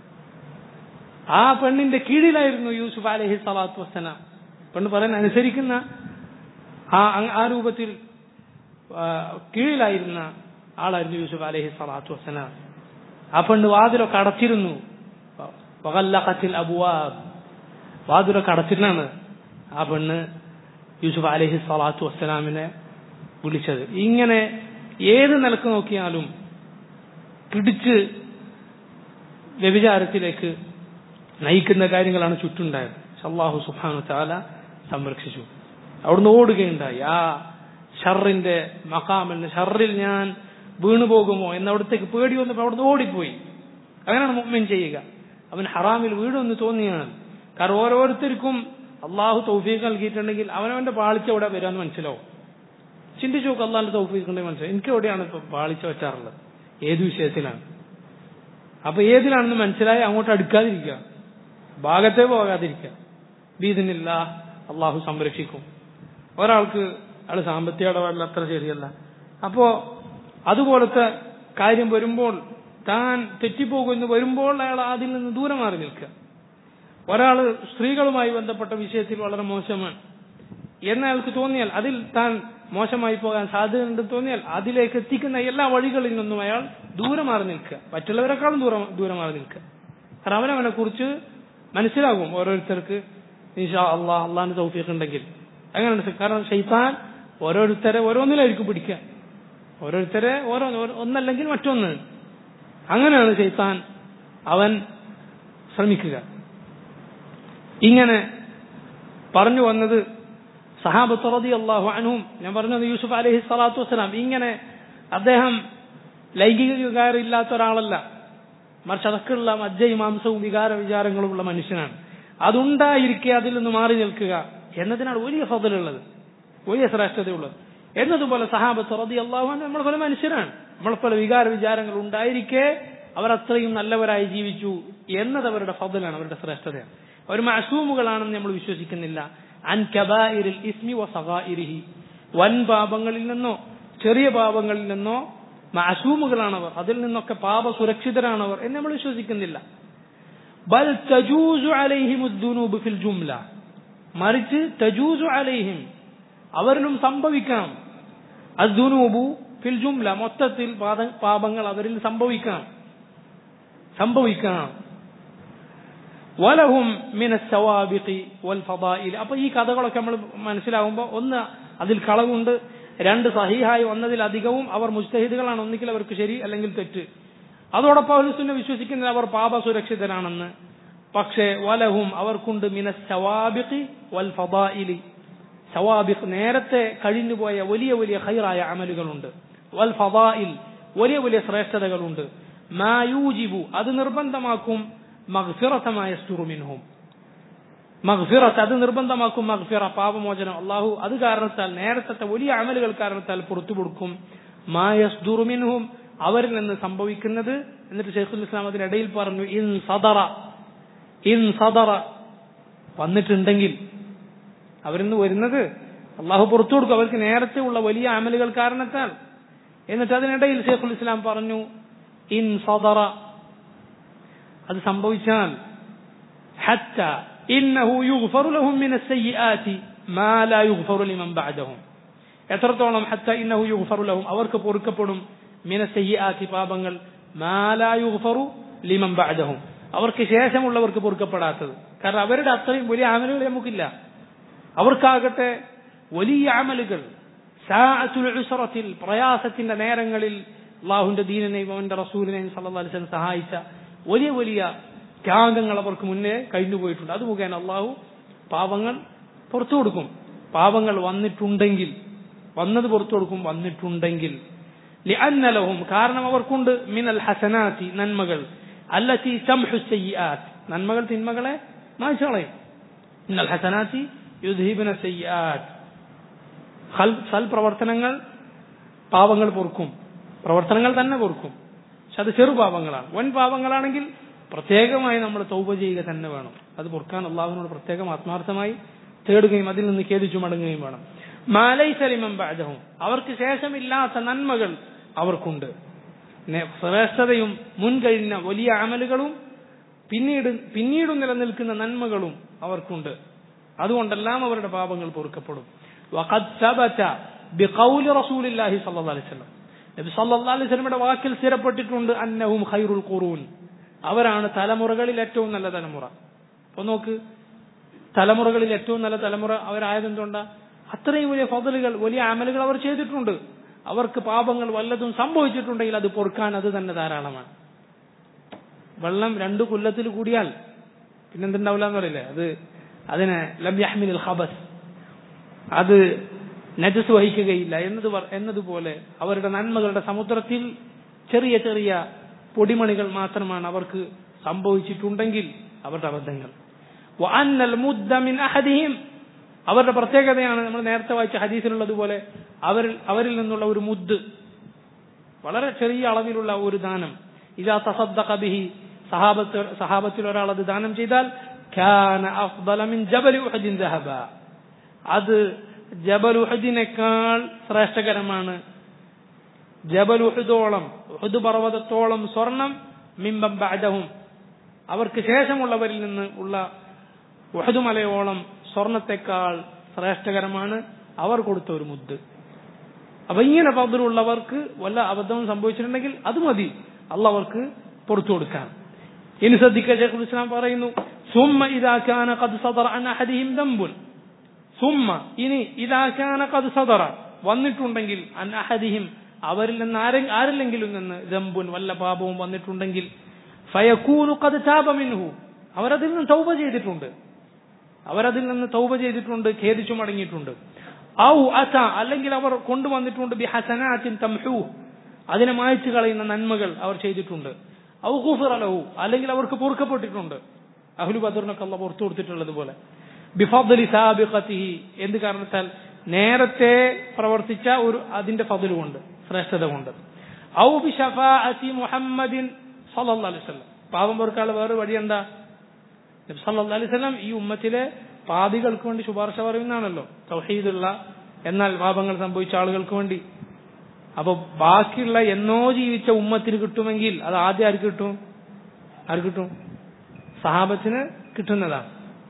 ആ പെണ്ണിന്റെ കീഴിലായിരുന്നു യൂസുഫ് അലൈഹി സ്വലാത്തു വസ്സലാം. പെണ്ണ് പറയാൻ അനുസരിക്കുന്ന ആ ആ രൂപത്തിൽ കീഴിലായിരുന്ന ആളായിരുന്നു യൂസുഫ് അലൈഹി സ്വലാത്തു വസ്സലാം. ആ പെണ്ണ് വാതിലൊക്കെ അടച്ചിരുന്നു. വഗല്ലഖത്തിൽ അബ്വാബ്, വാതിലൊക്കെ അടച്ചിട്ടാണ് ആ പെണ്ണ് യൂസുഫ് അലൈഹി സ്വലാത്തു വസ്സലാമിനെ വിളിച്ചത്. ഇങ്ങനെ ഏത് നിലക്ക് നോക്കിയാലും പിടിച്ച് വ്യഭിചാരത്തിലേക്ക് നയിക്കുന്ന കാര്യങ്ങളാണ് ചുറ്റുണ്ടായത്. അല്ലാഹു സുബ്ഹാനഹു വ തആല സംരക്ഷിച്ചു. അവിടുന്ന് ഓടുകയുണ്ടായി. ആ ഷർറിന്റെ മഖാമിൽ, ഷർറിൽ ഞാൻ വീണുപോകുമോ എന്ന അവിടത്തേക്ക് പേടി വന്നപ്പോൾ അവിടുന്ന് ഓടിപ്പോയി. അങ്ങനെയാണ് മുഅ്മിൻ ചെയ്യുക. അവൻ ഹറാമിൽ വീഴുമെന്ന് തോന്നിയാണ്. കാരണം ഓരോരുത്തർക്കും അള്ളാഹു തൗഫീഖ് നൽകിയിട്ടുണ്ടെങ്കിൽ അവനവന്റെ പാളിച്ച എവിടെ വരാമെന്ന് മനസ്സിലാവും. ചിന്തിച്ചു നോക്ക്, അള്ളാഹിന്റെ തൗഫീഖ് ഉണ്ടെങ്കിൽ മനസ്സിലാവും. എനിക്ക് എവിടെയാണ് ഇപ്പൊ പാളിച്ച വെച്ചാറുള്ളത്, ഏത് വിഷയത്തിലാണ്. അപ്പൊ ഏതിലാണെന്ന് മനസ്സിലായി അങ്ങോട്ട് അടുക്കാതിരിക്കുക, ഭാഗത്തേ പോകാതിരിക്കുക. ബീദിനില്ല, അള്ളാഹു സംരക്ഷിക്കും. ഒരാൾക്ക് അയാൾ സാമ്പത്തിക ഇടപാടിൽ അത്ര ശരിയല്ല, അപ്പോ അതുപോലത്തെ കാര്യം വരുമ്പോൾ, താൻ തെറ്റിപ്പോകുമെന്ന് വരുമ്പോൾ അയാൾ അതിൽ നിന്ന് ദൂരെ മാറി നിൽക്കുക. ഒരാൾ സ്ത്രീകളുമായി ബന്ധപ്പെട്ട വിഷയത്തിൽ വളരെ മോശമാണ് എന്ന് അയാൾക്ക് തോന്നിയാൽ, അതിൽ താൻ മോശമായി പോകാൻ സാധ്യതയുണ്ടെന്ന് തോന്നിയാൽ അതിലേക്ക് എത്തിക്കുന്ന എല്ലാ വഴികളിൽ നിന്നും അയാൾ ദൂരെ മാറി നിൽക്കുക, മറ്റുള്ളവരെക്കാളും ദൂരം ദൂരെ മാറി നിൽക്കുക. കാരണം അവനവനെ കുറിച്ച് മനസ്സിലാകും ഓരോരുത്തർക്ക്. ഇൻഷാ അള്ളാഹ്, അള്ളാഹിന്റെ തൗഫീഖ് ഉണ്ടെങ്കിൽ അങ്ങനെയാണ്. കാരണം ശൈത്താൻ ഓരോരുത്തരെ ഓരോന്നിലായിരിക്കും പിടിക്കുക, ഓരോരുത്തരെ ഓരോ ഒന്നല്ലെങ്കിൽ മറ്റൊന്ന്. അങ്ങനെയാണ് ശൈത്താൻ അവൻ ശ്രമിക്കുക. ഇങ്ങനെ പറഞ്ഞു വന്നത് സഹാബത്ത് റളിയല്ലാഹു അൻഹും, ഞാൻ പറഞ്ഞത് യൂസുഫ് അലൈഹി സ്വലാത്തു വസ്സലാം ഇങ്ങനെ അദ്ദേഹം ലൈംഗിക വികാരം ഇല്ലാത്ത ഒരാളല്ല, മറിച്ച് അതൊക്കെയുള്ള മജ്ജയും മാംസവും വികാര വിചാരങ്ങളും ഉള്ള മനുഷ്യനാണ്. അതുണ്ടായിരിക്കെ അതിൽ നിന്ന് മാറി നിൽക്കുക എന്നതിനാണ് വലിയ ഫضലുള്ളത്, വലിയ ശ്രേഷ്ഠതയുള്ളത്. എന്നതുപോലെ സഹാബത്ത് റളിയല്ലാഹു അൻഹും നമ്മളെ പോലെ മനുഷ്യരാണ്. നമ്മളെ പോലെ വികാര വിചാരങ്ങൾ ഉണ്ടായിരിക്കെ അവർ അത്രയും നല്ലവരായി ജീവിച്ചു എന്നത് അവരുടെ ഫضലാണ്, അവരുടെ ശ്രേഷ്ഠതയാണ്. അവർ മഅസൂമുകളാണെന്ന് നമ്മൾ വിശ്വസിക്കുന്നില്ല. അൻ കബായിരിൽ ഇസ്മി വസഗായിരിഹി, വൻ പാപങ്ങളിൽ നിന്നോ ചെറിയ പാപങ്ങളിൽ നിന്നോ മഅസൂമുകളാണവർ, അതിൽ നിന്നൊക്കെ പാപ സുരക്ഷിതരാണവർ എന്ന് നമ്മൾ വിശ്വസിക്കുന്നില്ല. ബൽ തജൂസു അലൈഹിമു ദുനൂബ് ഫിൽ ജുംല, മറിച്ച് തജൂസു അലൈഹിം, അവരിലും സംഭവിക്കാം, അദ്ദുനൂബു ഫിൽ ജുംല, മൊത്തത്തിൽ പാപങ്ങൾ അവരിൽ സംഭവിക്കാം സംഭവിക്കാം വലഹും മിനസ് സവാബിഖി വൽ ഫദാഇൽ. അപ്പൊ ഈ കഥകളൊക്കെ നമ്മൾ മനസ്സിലാകുമ്പോൾ, ഒന്ന് അതിൽ കളവുണ്ട്, രണ്ട് സഹീഹായി വന്നതിലധികവും അവർ മുജ്തഹിദുകളാണ്, ഒന്നുകിൽ അവർക്ക് ശരി അല്ലെങ്കിൽ തെറ്റ്. അതോടൊപ്പം അഹ്ലുസുന്ന വിശ്വസിക്കുന്നത് അവർ പാപ സുരക്ഷിതരാണെന്ന്. പക്ഷേ വലഹും, അവർക്കുണ്ട് മിനസ് സവാബിഖി വൽ ഫദാഇലി, സവാബിഖ് നേരത്തെ കഴിഞ്ഞുപോയ വലിയ വലിയ ഖൈറായ അമലുകളുണ്ട്, വൽ ഫദാഇൽ വലിയ വലിയ ശ്രേഷ്ഠതകളുണ്ട്. മാ യൂജിബു, അത് നിർബന്ധമാക്കും, മഗ്ഫിറത മാ യസ്തുറു മിൻഹും, മഗ്ഫിറത്ത് അത് നിർബന്ധമാക്കും, മഗ്ഫിറ പാപമോചനം അല്ലാഹു അത് കാരണത്താൽ, നേരത്തെ വലിയ അമലുകൾ കാരണത്താൽ പുറത്തു കൊടുക്കും. മാ യസ്തുറു മിൻഹും, അവരിൽ നിന്ന് സംഭവിക്കുന്നത്. എന്നിട്ട് ശൈഖുൽ ഇസ്ലാം അതിനിടയിൽ പറഞ്ഞു, ഇൻ സദറ, ഇൻ സദറ വന്നിട്ടുണ്ടെങ്കിൽ, അവരിൽ നിന്ന് വരുന്നത് അള്ളാഹു പുറത്തു കൊടുക്കും അവർക്ക് നേരത്തെ ഉള്ള വലിയ അമലുകൾ കാരണത്താൽ. എന്നിട്ട് അതിനിടയിൽ ശൈഖുൽ ഇസ്ലാം പറഞ്ഞു, ഇൻ സദറ, അത് സംഭവിച്ചാൽ, ഹത്ത ഇന്നഹു യുഗ്ഫറു ലഹും മിനസ് സയ്യിആതി മാ ലാ യുഗ്ഫറു ലിമൻ ബഅദഹും, എത്രത്തോളം ഹത്ത ഇന്നഹു യുഗ്ഫറു ലഹും, അവർക്ക് പൊറുക്കപ്പെടും, മിനസ് സയ്യിആതി പാപങ്ങൾ, മാ ലാ യുഗ്ഫറു ലിമൻ ബഅദഹും, അവർക്ക് ശേഷമുള്ളവർക്ക് പൊറുക്കപ്പെടാത്തത്. കാരണം അവരുടെ അത്രയും വലിയ അമലുകൾ നമുക്കില്ല, അവർക്കാകട്ടെ വലിയ അമലുകൾ. സാഅത്തുൽ ഉസ്റത്തിൽ, പ്രയാസത്തിന്റെ നേരങ്ങളിൽ അല്ലാഹുവിന്റെ ദീനിനെയും അവന്റെ റസൂലിനെയും സല്ലല്ലാഹു അലൈഹി വസല്ലം സഹായിച്ച വലിയ വലിയ ത്യാഗങ്ങൾ അവർക്ക് മുന്നേ കഴിഞ്ഞുപോയിട്ടുണ്ട്. അത് മുഖേന അള്ളാഹു പാപങ്ങൾ പുറത്തു കൊടുക്കും. പാപങ്ങൾ വന്നിട്ടുണ്ടെങ്കിൽ, വന്നത് പുറത്തു കൊടുക്കും, വന്നിട്ടുണ്ടെങ്കിൽ. ലിഅന്ന ലഹും, കാരണം അവർക്കുണ്ട്, മിനൽ ഹസനാത്തി നന്മകൾ, അല്ലതി തംഹു സയ്യിആത്ത്, നന്മകൾ തിന്മകളെ മായ്ച്ചു കളയും. മിനൽ ഹസനാത്തി യുദ്ഹിബുന സയ്യിആത്ത്, സൽ പ്രവർത്തനങ്ങൾ പാപങ്ങൾ പൊറുക്കും, പ്രവർത്തനങ്ങൾ തന്നെ പൊറുക്കും. പക്ഷെ അത് ചെറു പാപങ്ങളാണ്. വൻ പാപങ്ങളാണെങ്കിൽ പ്രത്യേകമായി നമ്മൾ തൗബ ചെയ്യുക തന്നെ വേണം. അത് പൊറുക്കാൻ അള്ളാഹുവിനോട് പ്രത്യേകം ആത്മാർത്ഥമായി തേടുകയും അതിൽ നിന്ന് ഖേദിച്ചു മടങ്ങുകയും വേണം. മാലൈസ ലിമൻ ബഅദഹും, അവർക്ക് ശേഷമില്ലാത്ത നന്മകൾ അവർക്കുണ്ട്. ശ്രേഷ്ഠതയും മുൻകഴിഞ്ഞ വലിയ അമലുകളും പിന്നീട് പിന്നീടും നിലനിൽക്കുന്ന നന്മകളും അവർക്കുണ്ട്. അതുകൊണ്ടെല്ലാം അവരുടെ പാപങ്ങൾ പൊറുക്കപ്പെടും. വഖദ് സബത ബിഖൗലി റസൂലില്ലാഹി സ്വല്ലല്ലാഹു അലൈഹി വസല്ലം, നബി സല്ലല്ലാഹു അലൈഹി വസല്ലമയുടെ വാക്കിൽ സ്ഥിരപ്പെട്ടിട്ടുണ്ട് അന്നഹും ഖൈറുൽ ഖുറൂൻ, അവരാണ് തലമുറകളിൽ ഏറ്റവും നല്ല തലമുറ. അപ്പൊ നോക്ക്, തലമുറകളിൽ ഏറ്റവും നല്ല തലമുറ അവരായതെന്തുകൊണ്ടാ? അത്രയും വലിയ ഫضലുകൾ, വലിയ അമലുകൾ അവർ ചെയ്തിട്ടുണ്ട്. അവർക്ക് പാപങ്ങൾ വല്ലതും സംഭവിച്ചിട്ടുണ്ടെങ്കിൽ അത് പൊറുക്കാൻ അത് തന്നെ ധാരാളമാണ്. വെള്ളം രണ്ടു കൊല്ലത്തിൽ കൂടിയാൽ പിന്നെന്തുണ്ടാവില്ല എന്ന് പറയില്ലേ, അത് അതിനെ ലം യഹ്മിൽ ഖബസ്, അത് നജസ് വഹിക്കുകയില്ല എന്നത് എന്നതുപോലെ അവരുടെ നന്മകളുടെ സമുദ്രത്തിൽ ചെറിയ ചെറിയ പൊടിമണികൾ മാത്രമാണ് അവർക്ക് സംഭവിച്ചിട്ടുണ്ടെങ്കിൽ അവരുടെ അബദ്ധങ്ങൾ. വഅന്നൽ മുദ്ദ മിൻ അഹദിഹിം, അവരുടെ പ്രത്യേകതയാണ് നമ്മൾ നേരത്തെ വായിച്ച ഹദീസിലുള്ളതുപോലെ അവരിൽ അവരിൽ നിന്നുള്ള ഒരു മുദ്ദ്, വളരെ ചെറിയ അളവിലുള്ള ഒരു ദാനം. ഇദാ തസദ്ദഖ ബിഹി, സഹാബത്ത് സഹാബത്തിൽ ഒരാൾ അത് ദാനം ചെയ്താൽ കാന അഫ്ദല മിൻ ജബൽ ഉഹദിൻ ദഹബ, അത് ജബൽ ഉഹദിനേക്കാൾ ശ്രേഷ്ഠകരമാണ്, ജബൽ ഉഹദോളം, ഉഹദ് പർവ്വതത്തോളം സ്വർണം, മിമ്പം ബഅദഹും, അവർക്ക് ശേഷമുള്ളവരിൽ നിന്ന് ഉള്ള ഉഹദ് മലയോളം സ്വർണത്തെക്കാൾ ശ്രേഷ്ഠകരമാണ് അവർ കൊടുത്ത ഒരു മുദ്ദ്. അപ്പൊ ഇങ്ങനെ ഫضലുള്ളവർക്ക് വല്ല അബദ്ധവും സംഭവിച്ചിട്ടുണ്ടെങ്കിൽ അത് മതി, അള്ളാഹ് അവർക്ക് പുറത്തു കൊടുക്കാൻ. ഇനി ശ്രദ്ധിക്കുക, ശൈഖുൽ ഇസ്ലാം പറയുന്നു, സുമ്മ ഇദാ കാന ഖദ് സദറ അൻ അഹദിഹിം ദംബുൻ, സുമ്മ ഇനി ഇദാ കാന ഖദ് സദറ വന്നിട്ടുണ്ടെങ്കിൽ അൻ അഹദിഹിം അവരിൽ നിന്ന് ആരില്ലെങ്കിലും നിന്ന് ദംബുൻ വല്ല പാപവും വന്നിട്ടുണ്ടെങ്കിൽ ഫയകൂനു ഖദ് താബ മിൻഹു, അവരതിൽ നിന്ന് തൗബ ചെയ്തിട്ടുണ്ട്, അവരതിൽ നിന്ന് തൗബ ചെയ്തിട്ടുണ്ട്, ഖേദിച്ചു മടങ്ങിയിട്ടുണ്ട്. ഔ അത, അല്ലെങ്കിൽ അവർ കൊണ്ടുവന്നിട്ടുണ്ട് ബി ഹസനാത്തിൻ തംഹു, അതിനെ മായ്ച്ചു കളയുന്ന നന്മകൾ അവർ ചെയ്തിട്ടുണ്ട്. ഔ ഗുഫിറ ലഹു, അല്ലെങ്കിൽ അവർക്ക് പൊറുക്കപ്പെട്ടിട്ടുണ്ട്, അഹ്ലു ബദറിനൊക്കെ അല്ലാഹ് പുറത്തു കൊടുത്തിട്ടുള്ളതുപോലെ. ബിഫദ്ലി സാബിഖതിഹി, എന്ത് കാരണത്താൽ? നേരത്തെ പ്രവർത്തിച്ച ഒരു അതിന്റെ ഫضല് കൊണ്ട്, ശ്രേഷ്ഠത കൊണ്ട്. ഔ ബി ശഫാഅതി മുഹമ്മദിൻ സല്ലല്ലാഹു അലൈഹി വസല്ലം, പാപം പൊറുക്കാനുള്ള വേറെ വഴി എന്താ? നബി സല്ലല്ലാഹു അലൈഹി വസല്ലം ഈ ഉമ്മത്തിലെ പാപികൾക്ക് വേണ്ടി ശുപാർശ പറയുന്നതാണല്ലോ, തൗഹീദുള്ള എന്നാൽ പാപങ്ങൾ സംഭവിച്ച ആളുകൾക്ക് വേണ്ടി. അപ്പൊ ബാക്കിയുള്ള എന്നോ ജീവിച്ച ഉമ്മത്തിന് കിട്ടുമെങ്കിൽ അത് ആദ്യം ആർക്ക് കിട്ടും? ആർക്ക് കിട്ടും? സഹാബത്തിന് കിട്ടുന്നതാണ്.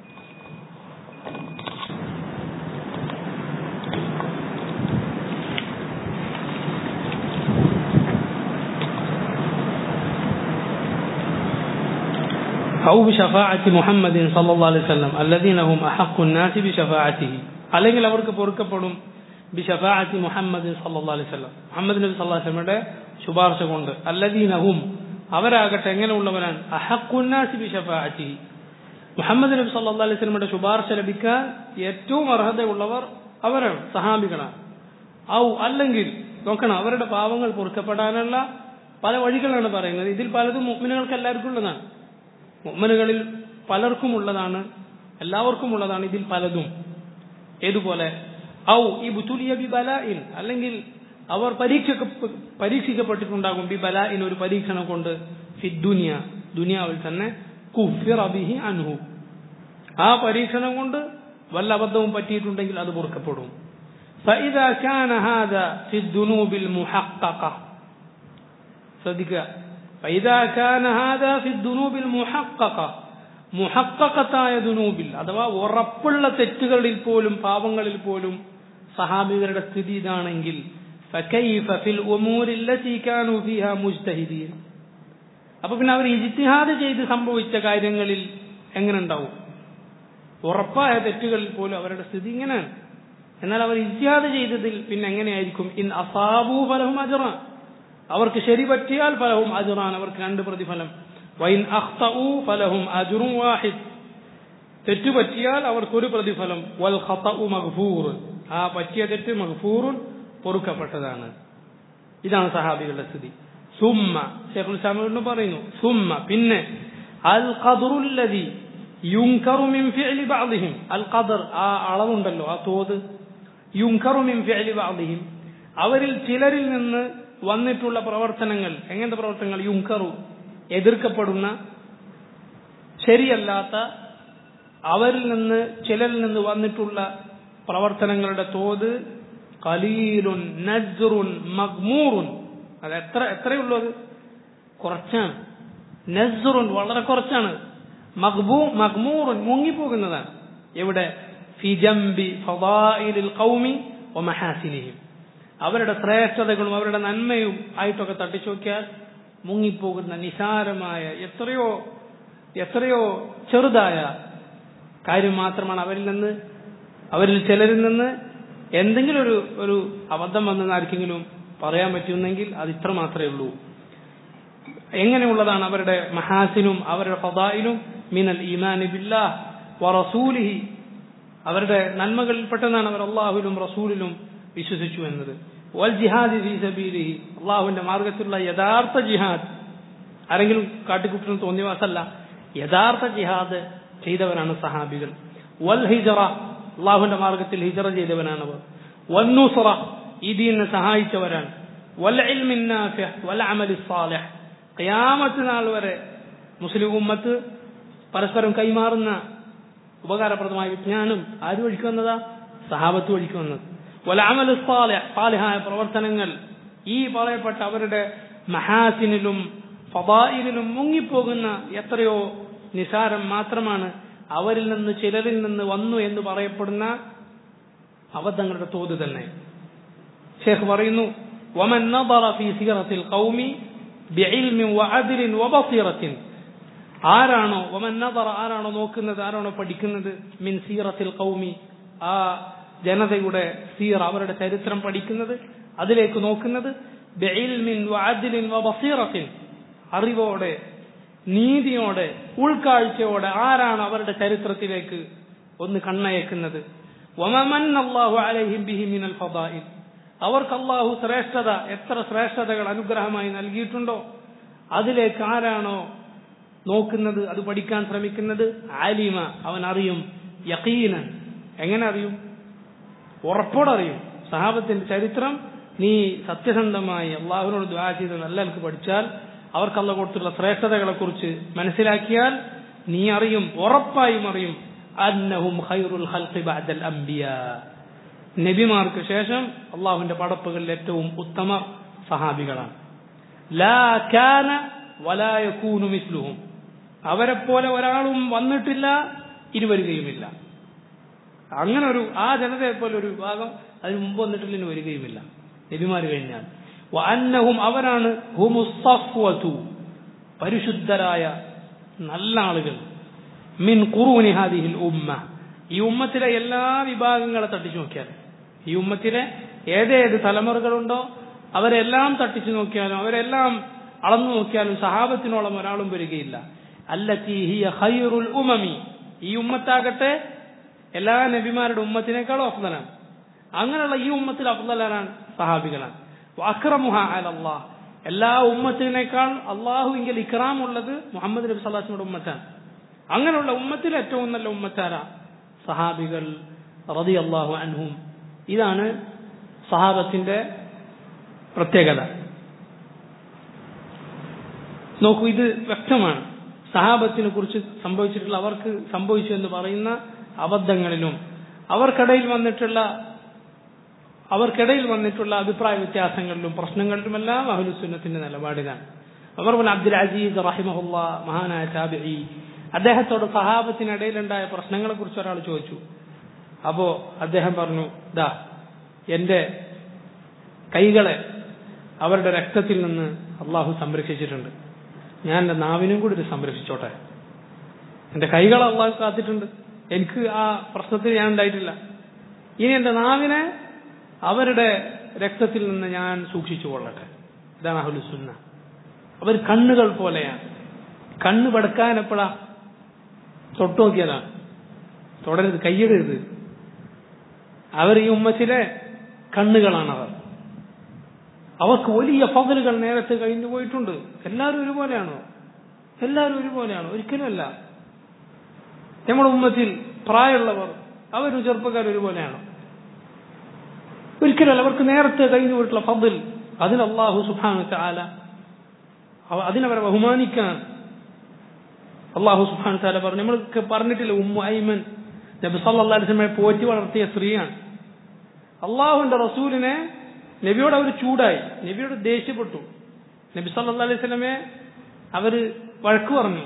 أو بشفاعة محمد صلى الله عليه وسلم الذين هم أحق الناس بشفاعته, അല്ലെങ്കിൽ അവർക്ക് പൊറുക്കപ്പെടും ബിശഫാഅത്തി മുഹമ്മദ് സല്ലല്ലാഹു അലൈഹി വസല്ലം, മുഹമ്മദ് നബി സല്ലല്ലാഹു അലൈഹി വസല്ലമയുടെ ശുപാർശ കൊണ്ട്. അല്ലദീന ഹും, അവരാകട്ടെ എങ്ങനെയുള്ളവരാണ്? അഹഖുൻ നാസി ബിശഫാഅത്തിഹി, മുഹമ്മദ് നബി സല്ലല്ലാഹു അലൈഹി വസല്ലമയുടെ ശുപാർശ ലഭിക്കാൻ ഏറ്റവും അർഹതയുള്ളവർ അവരാണ്, സഹാബികളാണ്. ഔ അല്ലെങ്കിൽ നോക്കണം, അവരുടെ പാവങ്ങൾ പൊറുക്കപ്പെടാനുള്ള പല വഴികളാണ് പറയുന്നത്. ഇതിൽ പലതും മുഅ്മിനുകൾക്ക് എല്ലാവർക്കും ഉള്ളതാണ്, മുഅ്മിനുകളിൽ പലർക്കും ഉള്ളതാണ്, എല്ലാവർക്കും ഉള്ളതാണ് ഇതിൽ പലതും. ഏതുപോലെ? ഔ ഇബ്തുലിയ ബിബലാഇൻ, അല്ലെങ്കിൽ അവർ പരീക്ഷ പരീക്ഷിക്കപ്പെട്ടിട്ടുണ്ടാകും ബിബലാഇൻ, ഒരു പരീക്ഷണം കൊണ്ട്, ഫിദ്ദുനിയ, ദുനിയാവിൽ തന്നെ, കുഫിറ ബിഹി അൻഹു, ആ പരീക്ഷണം കൊണ്ട് വല്ല അബദ്ധവും പറ്റിയിട്ടുണ്ടെങ്കിൽ അത് പൊറുക്കപ്പെടും. ഫഇദാ കാന ഹാദാ ഫിദ്ദുനൂബിൽ മുഹഖഖ, ശ്രദ്ധിക്കുക, فإذا كان هذا في الذنوب المحققة, മുഹഖഖത്തായ ദുനൂബിൽ അഥവാ ഉറപ്പുള്ള തെറ്റുകളിൽ പോലും പാപങ്ങളിൽ പോലും സഹാബികളുടെ സ്ഥിതി ഇതാണെങ്കിൽ, فكيف في الأمور التي كانوا فيها مجتهدين, അപ്പൊ പിന്നെ അവർ ഇജ്തിഹാദ് ചെയ്ത് സംഭവിച്ച കാര്യങ്ങളിൽ എങ്ങനെ ഉണ്ടാവും? ഉറപ്പായ തെറ്റുകളിൽ പോലും അവരുടെ സ്ഥിതി ഇങ്ങനെയാണ്. എന്നാൽ അവർ ഇജ്തിഹാദ് ചെയ്തതിൽ പിന്നെ എങ്ങനെയായിരിക്കും? ഇൻ അസാബു ഫലഹും അജ്റാൻ, അവർക്ക് ശരി പറ്റിയാൽ ഫലഹും അജ്റാൻ, അവർക്ക് രണ്ട് പ്രതിഫലം. വൈൻ അഖ്തഉ ഫലഹും അജ്റുൻ വാഹിദ്, തെറ്റു പറ്റിയാൽ അവർക്കൊരു പ്രതിഫലം. വൽ ഖതഉ മഗ്ഫൂർ, ആ പറ്റിയ തെറ്റ് മഗ്ഫൂറുൻ, പൊറുക്കപ്പെട്ടതാണ്. ഇതാണ് സഹാബികളുടെ സ്ഥിതി. സുമ്മ, ശൈഖുൽ ഇസ്ലാം പറയുന്നു, സുമ്മ പിന്നെ, അൽ ഖദ്റുല്ലദി യുൻകറു മിൻ ഫിഅലി ബഅദിഹിം, അൽ ഖദ്ർ ആ അളവുണ്ടല്ലോ, ആ തോത്, യുൻകറു മിൻ ഫിഅലി ബഅദിഹിം, അവരിൽ ചിലരിൽ നിന്ന് വന്നിട്ടുള്ള പ്രവർത്തനങ്ങൾ. എങ്ങനത്തെ പ്രവർത്തനങ്ങൾ? യുൻകറു, എതിർക്കപ്പെടുന്ന, ശരിയല്ലാത്ത, അവരിൽ നിന്ന് ചിലരിൽ നിന്ന് വന്നിട്ടുള്ള പ്രവർത്തനങ്ങളുടെ തോത് ഖലീലുൻ നജ്റുൻ മഗ്മൂറുൻ, അത് എത്ര എത്രയുള്ളത്? കുറച്ചാണ്. നസ്റുൻ വളരെ കുറച്ചാണ്. മഗ്ബൂ മഗ്മൂറുൻ മുങ്ങിപ്പോകുന്നതാണ്. എവിടെ? ഫി ജംബി ഫളായിലിൽ ഖൗമി വ മഹാസിനിഹിം, അവരുടെ ശ്രേഷ്ഠതകളും അവരുടെ നന്മയും ആയിട്ടൊക്കെ തട്ടിച്ചു നോക്കിയാൽ മുങ്ങിപ്പോകുന്ന നിസാരമായ എത്രയോ എത്രയോ ചെറുതായ കാര്യം മാത്രമാണ് അവരിൽ നിന്ന് അവരിൽ ചിലരിൽ നിന്ന് എന്തെങ്കിലും ഒരു ഒരു അബദ്ധം വന്നെന്ന് ആർക്കെങ്കിലും പറയാൻ പറ്റുന്നെങ്കിൽ അത് ഇത്ര മാത്രമേ ഉള്ളൂ. എങ്ങനെയുള്ളതാണ് അവരുടെ മഹാസിനും അവരുടെ ഫദായിലും മിനൽ ഈമാനി ബില്ലാഹ് വറസൂലിഹി, അവരുടെ നന്മകളിൽ പെട്ടെന്നാണ് അവർ അള്ളാഹുവിലും റസൂലിലും വിശ്വസിച്ചു എന്നത്. വൽ ജിഹാദി ഫീ സബീലിഹി, അള്ളാഹുവിന്റെ മാർഗത്തിലുള്ള യഥാർത്ഥ ജിഹാദ്, ആരെങ്കിലും കാട്ടിക്കുട്ടിന് തോന്നിവാസല്ല, യഥാർത്ഥ ജിഹാദ് ചെയ്തവരാണ് സഹാബികൾ. വൽ ഹിജറ, അള്ളാഹുവിന്റെ മാർഗത്തിൽ ഹിജറ ചെയ്തവനാണവർ. വൽ നുസ്റ, ഈ ദീനിനെ സഹായിച്ചവരാണ്. വൽ ഇൽമിൻ നാഫിഅ് വൽ അമലി സ്സാലിഹ്, ഖിയാമത്ത് നാൾ വരെ മുസ്ലിം ഉമ്മത്ത് പരസ്പരം കൈമാറുന്ന ഉപകാരപ്രദമായ വിജ്ഞാനം ആര് വഴിക്ക് വന്നതാ? സഹാബത്ത് വഴിക്ക് വന്നത്. വൽ അമലു സ്സാലിഹ്, സാലിഹായ പ്രവർത്തനങ്ങൾ, ഈ പറയപ്പെട്ട അവരുടെ മഹാസിനിലും ഫദായിലിലും മുങ്ങിപ്പോകുന്ന എത്രയോ നിസാരം മാത്രമാണ് അവരിൽ നിന്ന് ചിലരിൽ നിന്ന് വന്നു എന്ന് പറയപ്പെടുന്ന അബദ്ധങ്ങളുടെ തോത് തന്നെ. ഷേഖ് പറയുന്നു, വമൻ നദറ ഫീ സിറത്തിൽ ഖൗമി ബിഇൽമിൻ വഅദ്ലിൻ വബസീറത്തിൻ, ആരാണോ വമൻ നദറ, ആരാണോ നോക്കുന്നത്, ആരാണോ പഠിക്കുന്നത്, മിൻ സീറത്തിൽ ഖൗമി, ആ ജനതയുടെ സീറ, അവരുടെ ചരിത്രം പഠിക്കുന്നത്, അതിലേക്ക് നോക്കുന്നത്, ബിഇൽമിൻ വഅദ്ലിൻ വബസീറത്തിൻ, അറിവോടെ നീതിയോടെ ഉൾക്കാഴ്ചയോടെ ആരാണ് അവരുടെ ചരിത്രത്തിലേക്ക് ഒന്ന് കണ്ണയക്കുന്നത്. വമമന്നല്ലാഹു അലൈഹിം ബിഹി മിനൽ ഫദാഇൽ, അവർക്ക് അല്ലാഹു ശ്രേഷ്ഠത, എത്ര ശ്രേഷ്ഠതകൾ അനുഗ്രഹമായി നൽകിയിട്ടുണ്ടോ അതിലേക്ക് ആരാണോ നോക്കുന്നത്, അത് പഠിക്കാൻ ശ്രമിക്കുന്നത്, ആലിമ, അവൻ അറിയും, യഖീനൻ, എങ്ങനെ അറിയും? ഉറപ്പോടെ അറിയും. സഹാബത്തിന്റെ ചരിത്രം നീ സത്യസന്ധമായി അള്ളാഹുവിനോട് ദുആ ചെയ്ത് നല്ല നിലക്ക് പഠിച്ചാൽ, അവർക്ക് അല്ലാഹു കൊടുത്തുള്ള ശ്രേഷ്ഠതകളെ കുറിച്ച് മനസ്സിലാക്കിയാൽ നീ അറിയും, ഉറപ്പായും അറിയും, അന്നഹും ഖൈറുൽ ഖൽഖി ബഅദൽ അംബിയാ, നബിമാർക്ക് ശേഷം അള്ളാഹുവിന്റെ പടപ്പുകളിൽ ഏറ്റവും ഉത്തമർ സഹാബികളാണ്. ലാ കാന വലാ യകൂനു മിസ്ലുഹും, അവരെ പോലെ ഒരാളും വന്നിട്ടില്ല, ഇനി വരികയുമില്ല. അങ്ങനെ ഒരു ആ ജനതയെ പോലെ ഒരു വിഭാഗം അതിന് മുമ്പ് വന്നിട്ടില്ല, ഇനി വരികയുമില്ല നബിമാർ കഴിഞ്ഞാൽ. വഅന്നഹും, അവരാണ്, ഹുമുസ് സഫ്വതു, പരിശുദ്ധരായ നല്ല ആളുകൾ, മിൻ ഖുറൂനി ഹാദിഹിൽ ഉമ്മ, ഈ ഉമ്മത്തിലെ എല്ലാ വിഭാഗങ്ങളെ തട്ടിച്ചു നോക്കിയാൽ, ഈ ഉമ്മത്തിലെ ഏതേത് തലമുറകളുണ്ടോ അവരെല്ലാം തട്ടിച്ചു നോക്കിയാലും അവരെല്ലാം അളന്നു നോക്കിയാലും സഹാബത്തിനോളം ഒരാളും വരികയില്ല. അല്ലത്തി ഹിയ ഖൈറുൽ ഉമമി, ഈ ഉമ്മത്താകട്ടെ എല്ലാ നബിമാരുടെ ഉമ്മത്തിനേക്കാളും അഫ്ളലാണ്. അങ്ങനെയുള്ള ഈ ഉമ്മത്തിൽ അഫ്ളലാണ് സഹാബികളാണ്. വഅക്റമുഹ അലല്ലാഹ്, എല്ലാ ഉമ്മത്തിനേക്കാൾ അള്ളാഹുവിങ്കിൽ ഇക്റാം ഉള്ളത് മുഹമ്മദ് നബി സല്ലല്ലാഹു അലൈഹി വസല്ലമയുടെ ഉമ്മത്താണ്. അങ്ങനെയുള്ള ഉമ്മത്തിൽ ഏറ്റവും നല്ല ഉമ്മത്താരാ? സഹാബികൾ റളിയല്ലാഹു അൻഹും. ഇതാണ് സഹാബത്തിന്റെ പ്രത്യേകത. നോക്കൂ, ഇത് വ്യക്തമാണ്. സഹാബത്തിനെ കുറിച്ച് സംഭവിച്ചിട്ടുള്ള, അവർക്ക് സംഭവിച്ചു എന്ന് പറയുന്ന അബദ്ധങ്ങളിലും അവർക്കിടയിൽ വന്നിട്ടുള്ള അവർക്കിടയിൽ വന്നിട്ടുള്ള അഭിപ്രായ വ്യത്യാസങ്ങളിലും പ്രശ്നങ്ങളിലുമെല്ലാം അഹ്ലുസുന്നത്തിന്റെ നിലപാടിലാണ്. ഉമർ ഇബ്നു അബ്ദുൽ അസീസ് റഹിമഹുല്ലാ, മഹാനായ താബിഈ, അദ്ദേഹത്തോട് സഹാബത്തിനിടയിലുണ്ടായ പ്രശ്നങ്ങളെ കുറിച്ച് ഒരാൾ ചോദിച്ചു. അപ്പോ അദ്ദേഹം പറഞ്ഞു, ദാ എന്റെ കൈകളെ അവരുടെ രക്തത്തിൽ നിന്ന് അള്ളാഹു സംരക്ഷിച്ചിട്ടുണ്ട്, ഞാൻ എന്റെ നാവിനും കൂടി ഇത് സംരക്ഷിച്ചോട്ടെ. എന്റെ കൈകളെ അള്ളാഹു കാത്തിട്ടുണ്ട്, എനിക്ക് ആ പ്രശ്നത്തിൽ ഞാൻ ഉണ്ടായിട്ടില്ല. ഇനി എന്റെ നാവിനെ അവരുടെ രക്തത്തിൽ നിന്ന് ഞാൻ സൂക്ഷിച്ചു കൊള്ളട്ടെ. ഇതാണ് അഹ്ലുസുന്ന. അവർ കണ്ണുകൾ പോലെയാണ്. കണ്ണ് പടക്കാൻ എപ്പോഴാ? തൊട്ടു നോക്കിയതാണ്. തുടരുത്, കൈയിടരുത്. അവർ ഈ ഉമ്മത്തിലെ കണ്ണുകളാണവർ. അവർക്ക് വലിയ ഫضലുകൾ നേരത്തെ കഴിഞ്ഞു പോയിട്ടുണ്ട്. എല്ലാവരും ഒരുപോലെയാണോ? എല്ലാവരും ഒരുപോലെയാണോ? ഒരിക്കലുമല്ല. നമ്മുടെ ഉമ്മത്തിൽ പ്രായമുള്ളവർ, അവരും ചെറുപ്പക്കാർ ഒരുപോലെയാണോ? ഒരിക്കലല്ല. അവർക്ക് നേരത്തെ കഴിഞ്ഞു പോയിട്ടുള്ള ഫضൽ, അതിൽ അല്ലാഹു സുബ്ഹാനഹു വ തആല അതിനവരെ ബഹുമാനിക്കാൻ അല്ലാഹു സുബ്ഹാനഹു വ തആല പറഞ്ഞു. നമ്മൾക്ക് പറഞ്ഞിട്ടില്ല, ഉമ്മു ഐമൻ നബി സല്ലല്ലാഹു അലൈഹി വസല്ലമയെ പോറ്റി വളർത്തിയ സ്ത്രീയാണ്. അള്ളാഹുവിന്റെ റസൂലിനെ നബിയോട് അവർ ചൂടായി, നബിയോട് ദേഷ്യപ്പെട്ടു. നബി സല്ലല്ലാഹു അലൈഹി വസല്ലമയെ അവര് വഴക്ക് പറഞ്ഞു.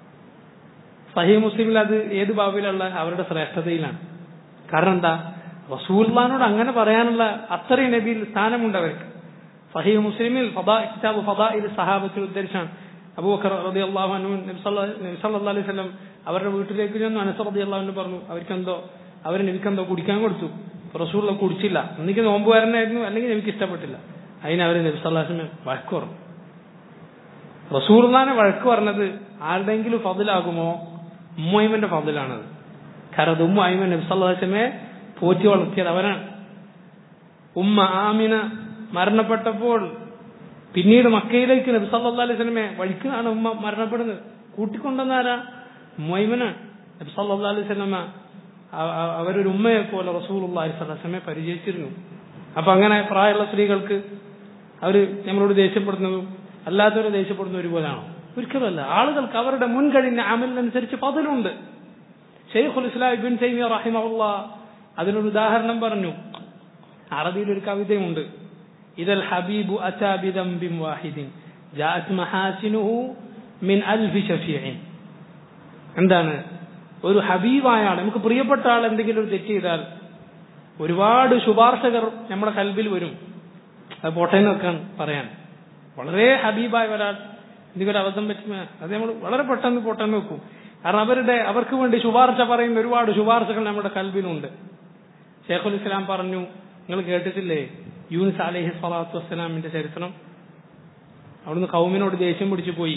സഹീഹ് മുസ്ലിമിൽ അത് ഏത് ബാബിലുള്ള അവരുടെ ശ്രേഷ്ഠതയിലാണ്. കാരണം എന്താ? റസൂലുള്ളാഹിനോട് അങ്ങനെ പറയാനുള്ള അത്രയും നബിയിൽ സ്ഥാനമുണ്ട് അവർക്ക്. സഹീഹ് മുസ്ലിമിൽ ഫദാ കിതാബ് ഫദാഇൽ സഹാബത്തിൽ ഉദ്ധരിച്ചാണ് അബൂബക്കർ റളിയല്ലാഹു അൻഹു നബി സല്ലല്ലാഹു അലൈഹി വസല്ലം അവരുടെ വീട്ടിലേക്ക് ചെന്നു. അനസ് റളിയല്ലാഹു അൻഹു പറഞ്ഞു അവർക്കെന്തോ അവർ നബിക്കെന്തോ കുടിക്കാൻ കൊടുത്തു. റസൂലുള്ള കുടിച്ചില്ല. എനിക്ക് നോമ്പ് വരണമായിരുന്നു, അല്ലെങ്കിൽ എനിക്ക് ഇഷ്ടപ്പെട്ടില്ല. അതിന് അവർ നബി സല്ലല്ലാഹു അലൈഹി വസല്ലം വഴക്ക് പറഞ്ഞു. റസൂലുള്ളാഹിനെ വഴക്ക് പറഞ്ഞത് ആരുടെയെങ്കിലും ഫضലാകുമോ? ഉമ്മൈമന്റെ ഫضലാണത്. കാരണം അത് ഉമ്മ ഐമൻ നബി സല്ലല്ലാഹു അലൈഹി വസല്ലമയെ പോറ്റി വളർത്തിയത് അവരാണ്. ഉമ്മ ആമിന മരണപ്പെട്ടപ്പോൾ പിന്നീട് മക്കയിലേക്ക് നബി സല്ലല്ലാഹു അലൈഹി വസല്ലമയെ വഴിക്കാണ് ഉമ്മ മരണപ്പെടുന്നത്. കൂട്ടിക്കൊണ്ടുവന്നാരാ? ഉമ്മൈമനാണ്. നബി സല്ലല്ലാഹു അലൈഹി വസല്ലമ അവരൊരു ഉമ്മയെ പോലെ റസൂലുള്ളാഹി സ്വല്ലല്ലാഹു അലൈഹി വസല്ലമയെ പരിചയിച്ചിരുന്നു. അപ്പൊ അങ്ങനെ പ്രായമുള്ള സ്ത്രീകൾക്ക് അവര് നമ്മളോട് ദേഷ്യപ്പെടുന്നതും അല്ലാത്തവരെ ദേഷ്യപ്പെടുന്ന ഒരുപോലെയാണോ? ഒരിക്കലുമല്ല. ആളുകൾക്ക് അവരുടെ മുൻകഴിഞ്ഞ അമലിനനുസരിച്ച് ഫضലുണ്ട്. ശൈഖുൽ ഇസ്ലാം ഇബ്നു തൈമിയ്യ റഹിമഹുല്ലാഹ് അതിനൊരു ഉദാഹരണം പറഞ്ഞു. അറബിയിൽ ഒരു കവിതയുണ്ട്. ഇദൽ ഹബീബു അതാ ബിദംബിൻ വാഹിദിൻ ജാഅത് മഹാസിനുഹു മിൻ അൽഫി ശഫീഇൻ. എന്താണ്? ഒരു ഹബീബായ ആൾ, നമുക്ക് പ്രിയപ്പെട്ട ആൾ എന്തെങ്കിലും ഒരു തെറ്റ് ചെയ്താൽ ഒരുപാട് ശുപാർശകർ നമ്മുടെ കൽബിൽ വരും. അത് പോട്ടേന്ന് വെക്കാൻ പറയാൻ. വളരെ ഹബീബായ ഒരാൾ എന്തെങ്കിലും അബദ്ധം പറ്റുന്ന അത് നമ്മൾ വളരെ പെട്ടെന്ന് പോട്ടെന്ന് വെക്കും. കാരണം അവരുടെ അവർക്ക് വേണ്ടി ശുപാർശ പറയുന്ന ഒരുപാട് ശുപാർശകൾ നമ്മുടെ കൽബിലുണ്ട്. ശൈഖുൽ ഇസ്ലാം പറഞ്ഞു, നിങ്ങൾ കേട്ടിട്ടില്ലേ യൂനുസ് അലൈഹി സ്വലാത്തു വസ്സലാമിന്റെ ചരിത്രം? അവിടുന്ന് കൗമിനോട് ദേഷ്യം പിടിച്ചു പോയി.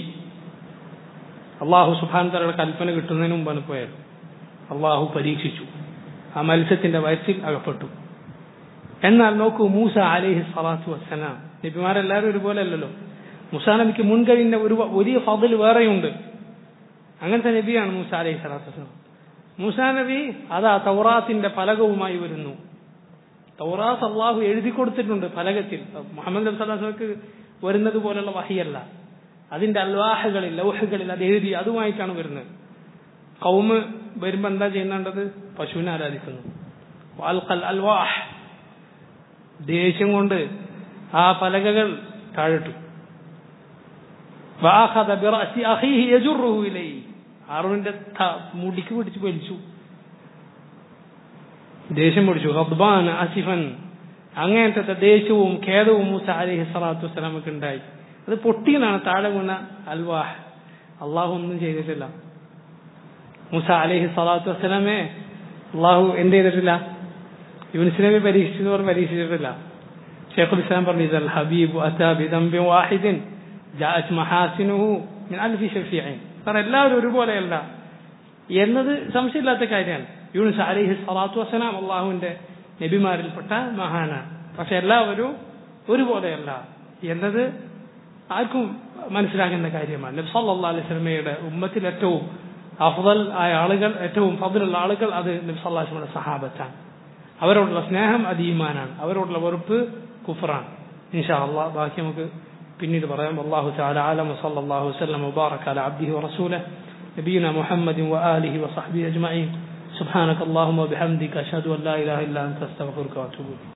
അള്ളാഹു സുബ്ഹാനഹു വതആലയുടെ കൽപ്പന കിട്ടുന്നതിന് മുമ്പാണ് പോയത്. അള്ളാഹു പരീക്ഷിച്ചു. ആ മത്സ്യത്തിന്റെ വയറ്റിൽ അകപ്പെട്ടു. എന്നാൽ നോക്കൂ, മൂസ അലൈഹി സ്വലാത്തു വസ്സലാം, നബിമാരെല്ലാവരും ഒരുപോലെ അല്ലല്ലോ. മൂസാ നബിക്ക് മുൻകഴിഞ്ഞ ഒരു വലിയ ഫضൽ വേറെയുണ്ട്. അങ്ങനത്തെ നബിയാണ് മൂസ അലൈഹി സ്വലാത്തു വസ്സലാം. മൂസാ നബി അതാ തൗറാത്തിന്റെ ഫലകവുമായി വരുന്നു. തൗറാത്ത് അള്ളാഹു എഴുതി കൊടുത്തിട്ടുണ്ട് ഫലകത്തിൽ. മുഹമ്മദ് നബി സല്ലല്ലാഹു അലൈഹി വസല്ലമക്ക് വരുന്നത് പോലുള്ള വഹിയല്ല. അതിന്റെ അൽവാഹുകളിൽ ലൗഹുകളിൽ അത് എഴുതി അതുമായിട്ടാണ് വരുന്നത്. ഖൗമ് വരുമ്പോ എന്താ ചെയ്യുന്നുണ്ടത്? പശുവിനെ ആരാധിക്കുന്നു. വാൽഖൽ അൽവാഹ്, ദേഷ്യം കൊണ്ട് ആ പലകകൾ താഴിട്ടു. വഅഖദ ബിറഅസി അഖീഹി യജറുഹു ഇലൈഹി, ഹാറൂന്റെ മുടിക്ക് പിടിച്ച് വലിച്ചു. ദേഷ്യം പിടിച്ചു. ഗദ്ബാൻ ആസിഫൻ, അങ്ങനത്തെ ദേഷ്യവും ഖേദവും മൂസ അലൈഹി സ്വലാത്തു വസ്സലാമക്ക് ഉണ്ടായി. അത് പൊട്ടിയെന്നാണ് താഴെ വീണ അൽവാഹ്. അള്ളാഹു ഒന്നും ചെയ്തിട്ടില്ല. മൂസ അലൈഹി സ്വലാത്തു വസ്സലാമെ അള്ളാഹു എന്ത് ചെയ്തിട്ടില്ല? യൂനുസ് നബി പരീക്ഷിച്ചവർ പരീക്ഷിച്ചിട്ടില്ല. ശൈഖുൽ ഇസ്ലാം പറഞ്ഞു, ഇദൽ ഹബീബു അതാ ബിദംബിൻ വാഹിദിൻ ജാഅത് മഹാസിനുഹു മിൻ അൽഫി ശഫീഇൻ. കാരണം എല്ലാവരും ഒരുപോലെയല്ല എന്നത് സംശയമില്ലാത്ത കാര്യമാണ്. യൂനുസ് അലൈഹി സ്വലാത്തു വസ്സലാം അള്ളാഹുവിന്റെ നബിമാരിൽപ്പെട്ട മഹാനാണ്. പക്ഷെ എല്ലാവരും ഒരുപോലെയല്ല എന്നത് ആർക്കും മനസ്സിലാകുന്ന കാര്യമാണ്. നബി സല്ലല്ലാഹു അലൈഹി വസല്ലമയുടെ ഉമ്മത്തിൽ ഏറ്റവും അഫ്ളൽ ആയ ആളുകൾ, ഏറ്റവും ഫضലുള്ള ആളുകൾ അത് നബി സല്ലല്ലാഹു അലൈഹി വസല്ലമയുടെ സഹാബത്താണ്. അവരോടുള്ള സ്നേഹം അത് ഈമാനാണ്, അവരോടുള്ള വെറുപ്പ് കുഫ്റാണ്. ഇൻഷാ അല്ലാഹ് ബാക്കി നമുക്ക് പിന്നീട് പറയാം. അല്ലാഹു തആല അലം. സല്ലല്ലാഹു വസല്ലം വബാറക അലാ അബ്ദിഹി വറസൂലിഹി നബിയിന മുഹമ്മദിൻ വആലിഹി വസഹ്ബിഹി അജ്മഈൻ. സുബ്ഹാനക അല്ലാഹുമ്മ വബിഹംദിക അശ്ഹദു അൻ ലാ ഇലാഹ ഇല്ലാ അൻത അസ്തഗ്ഫിറുക വഅതൂബു ഇലൈക്.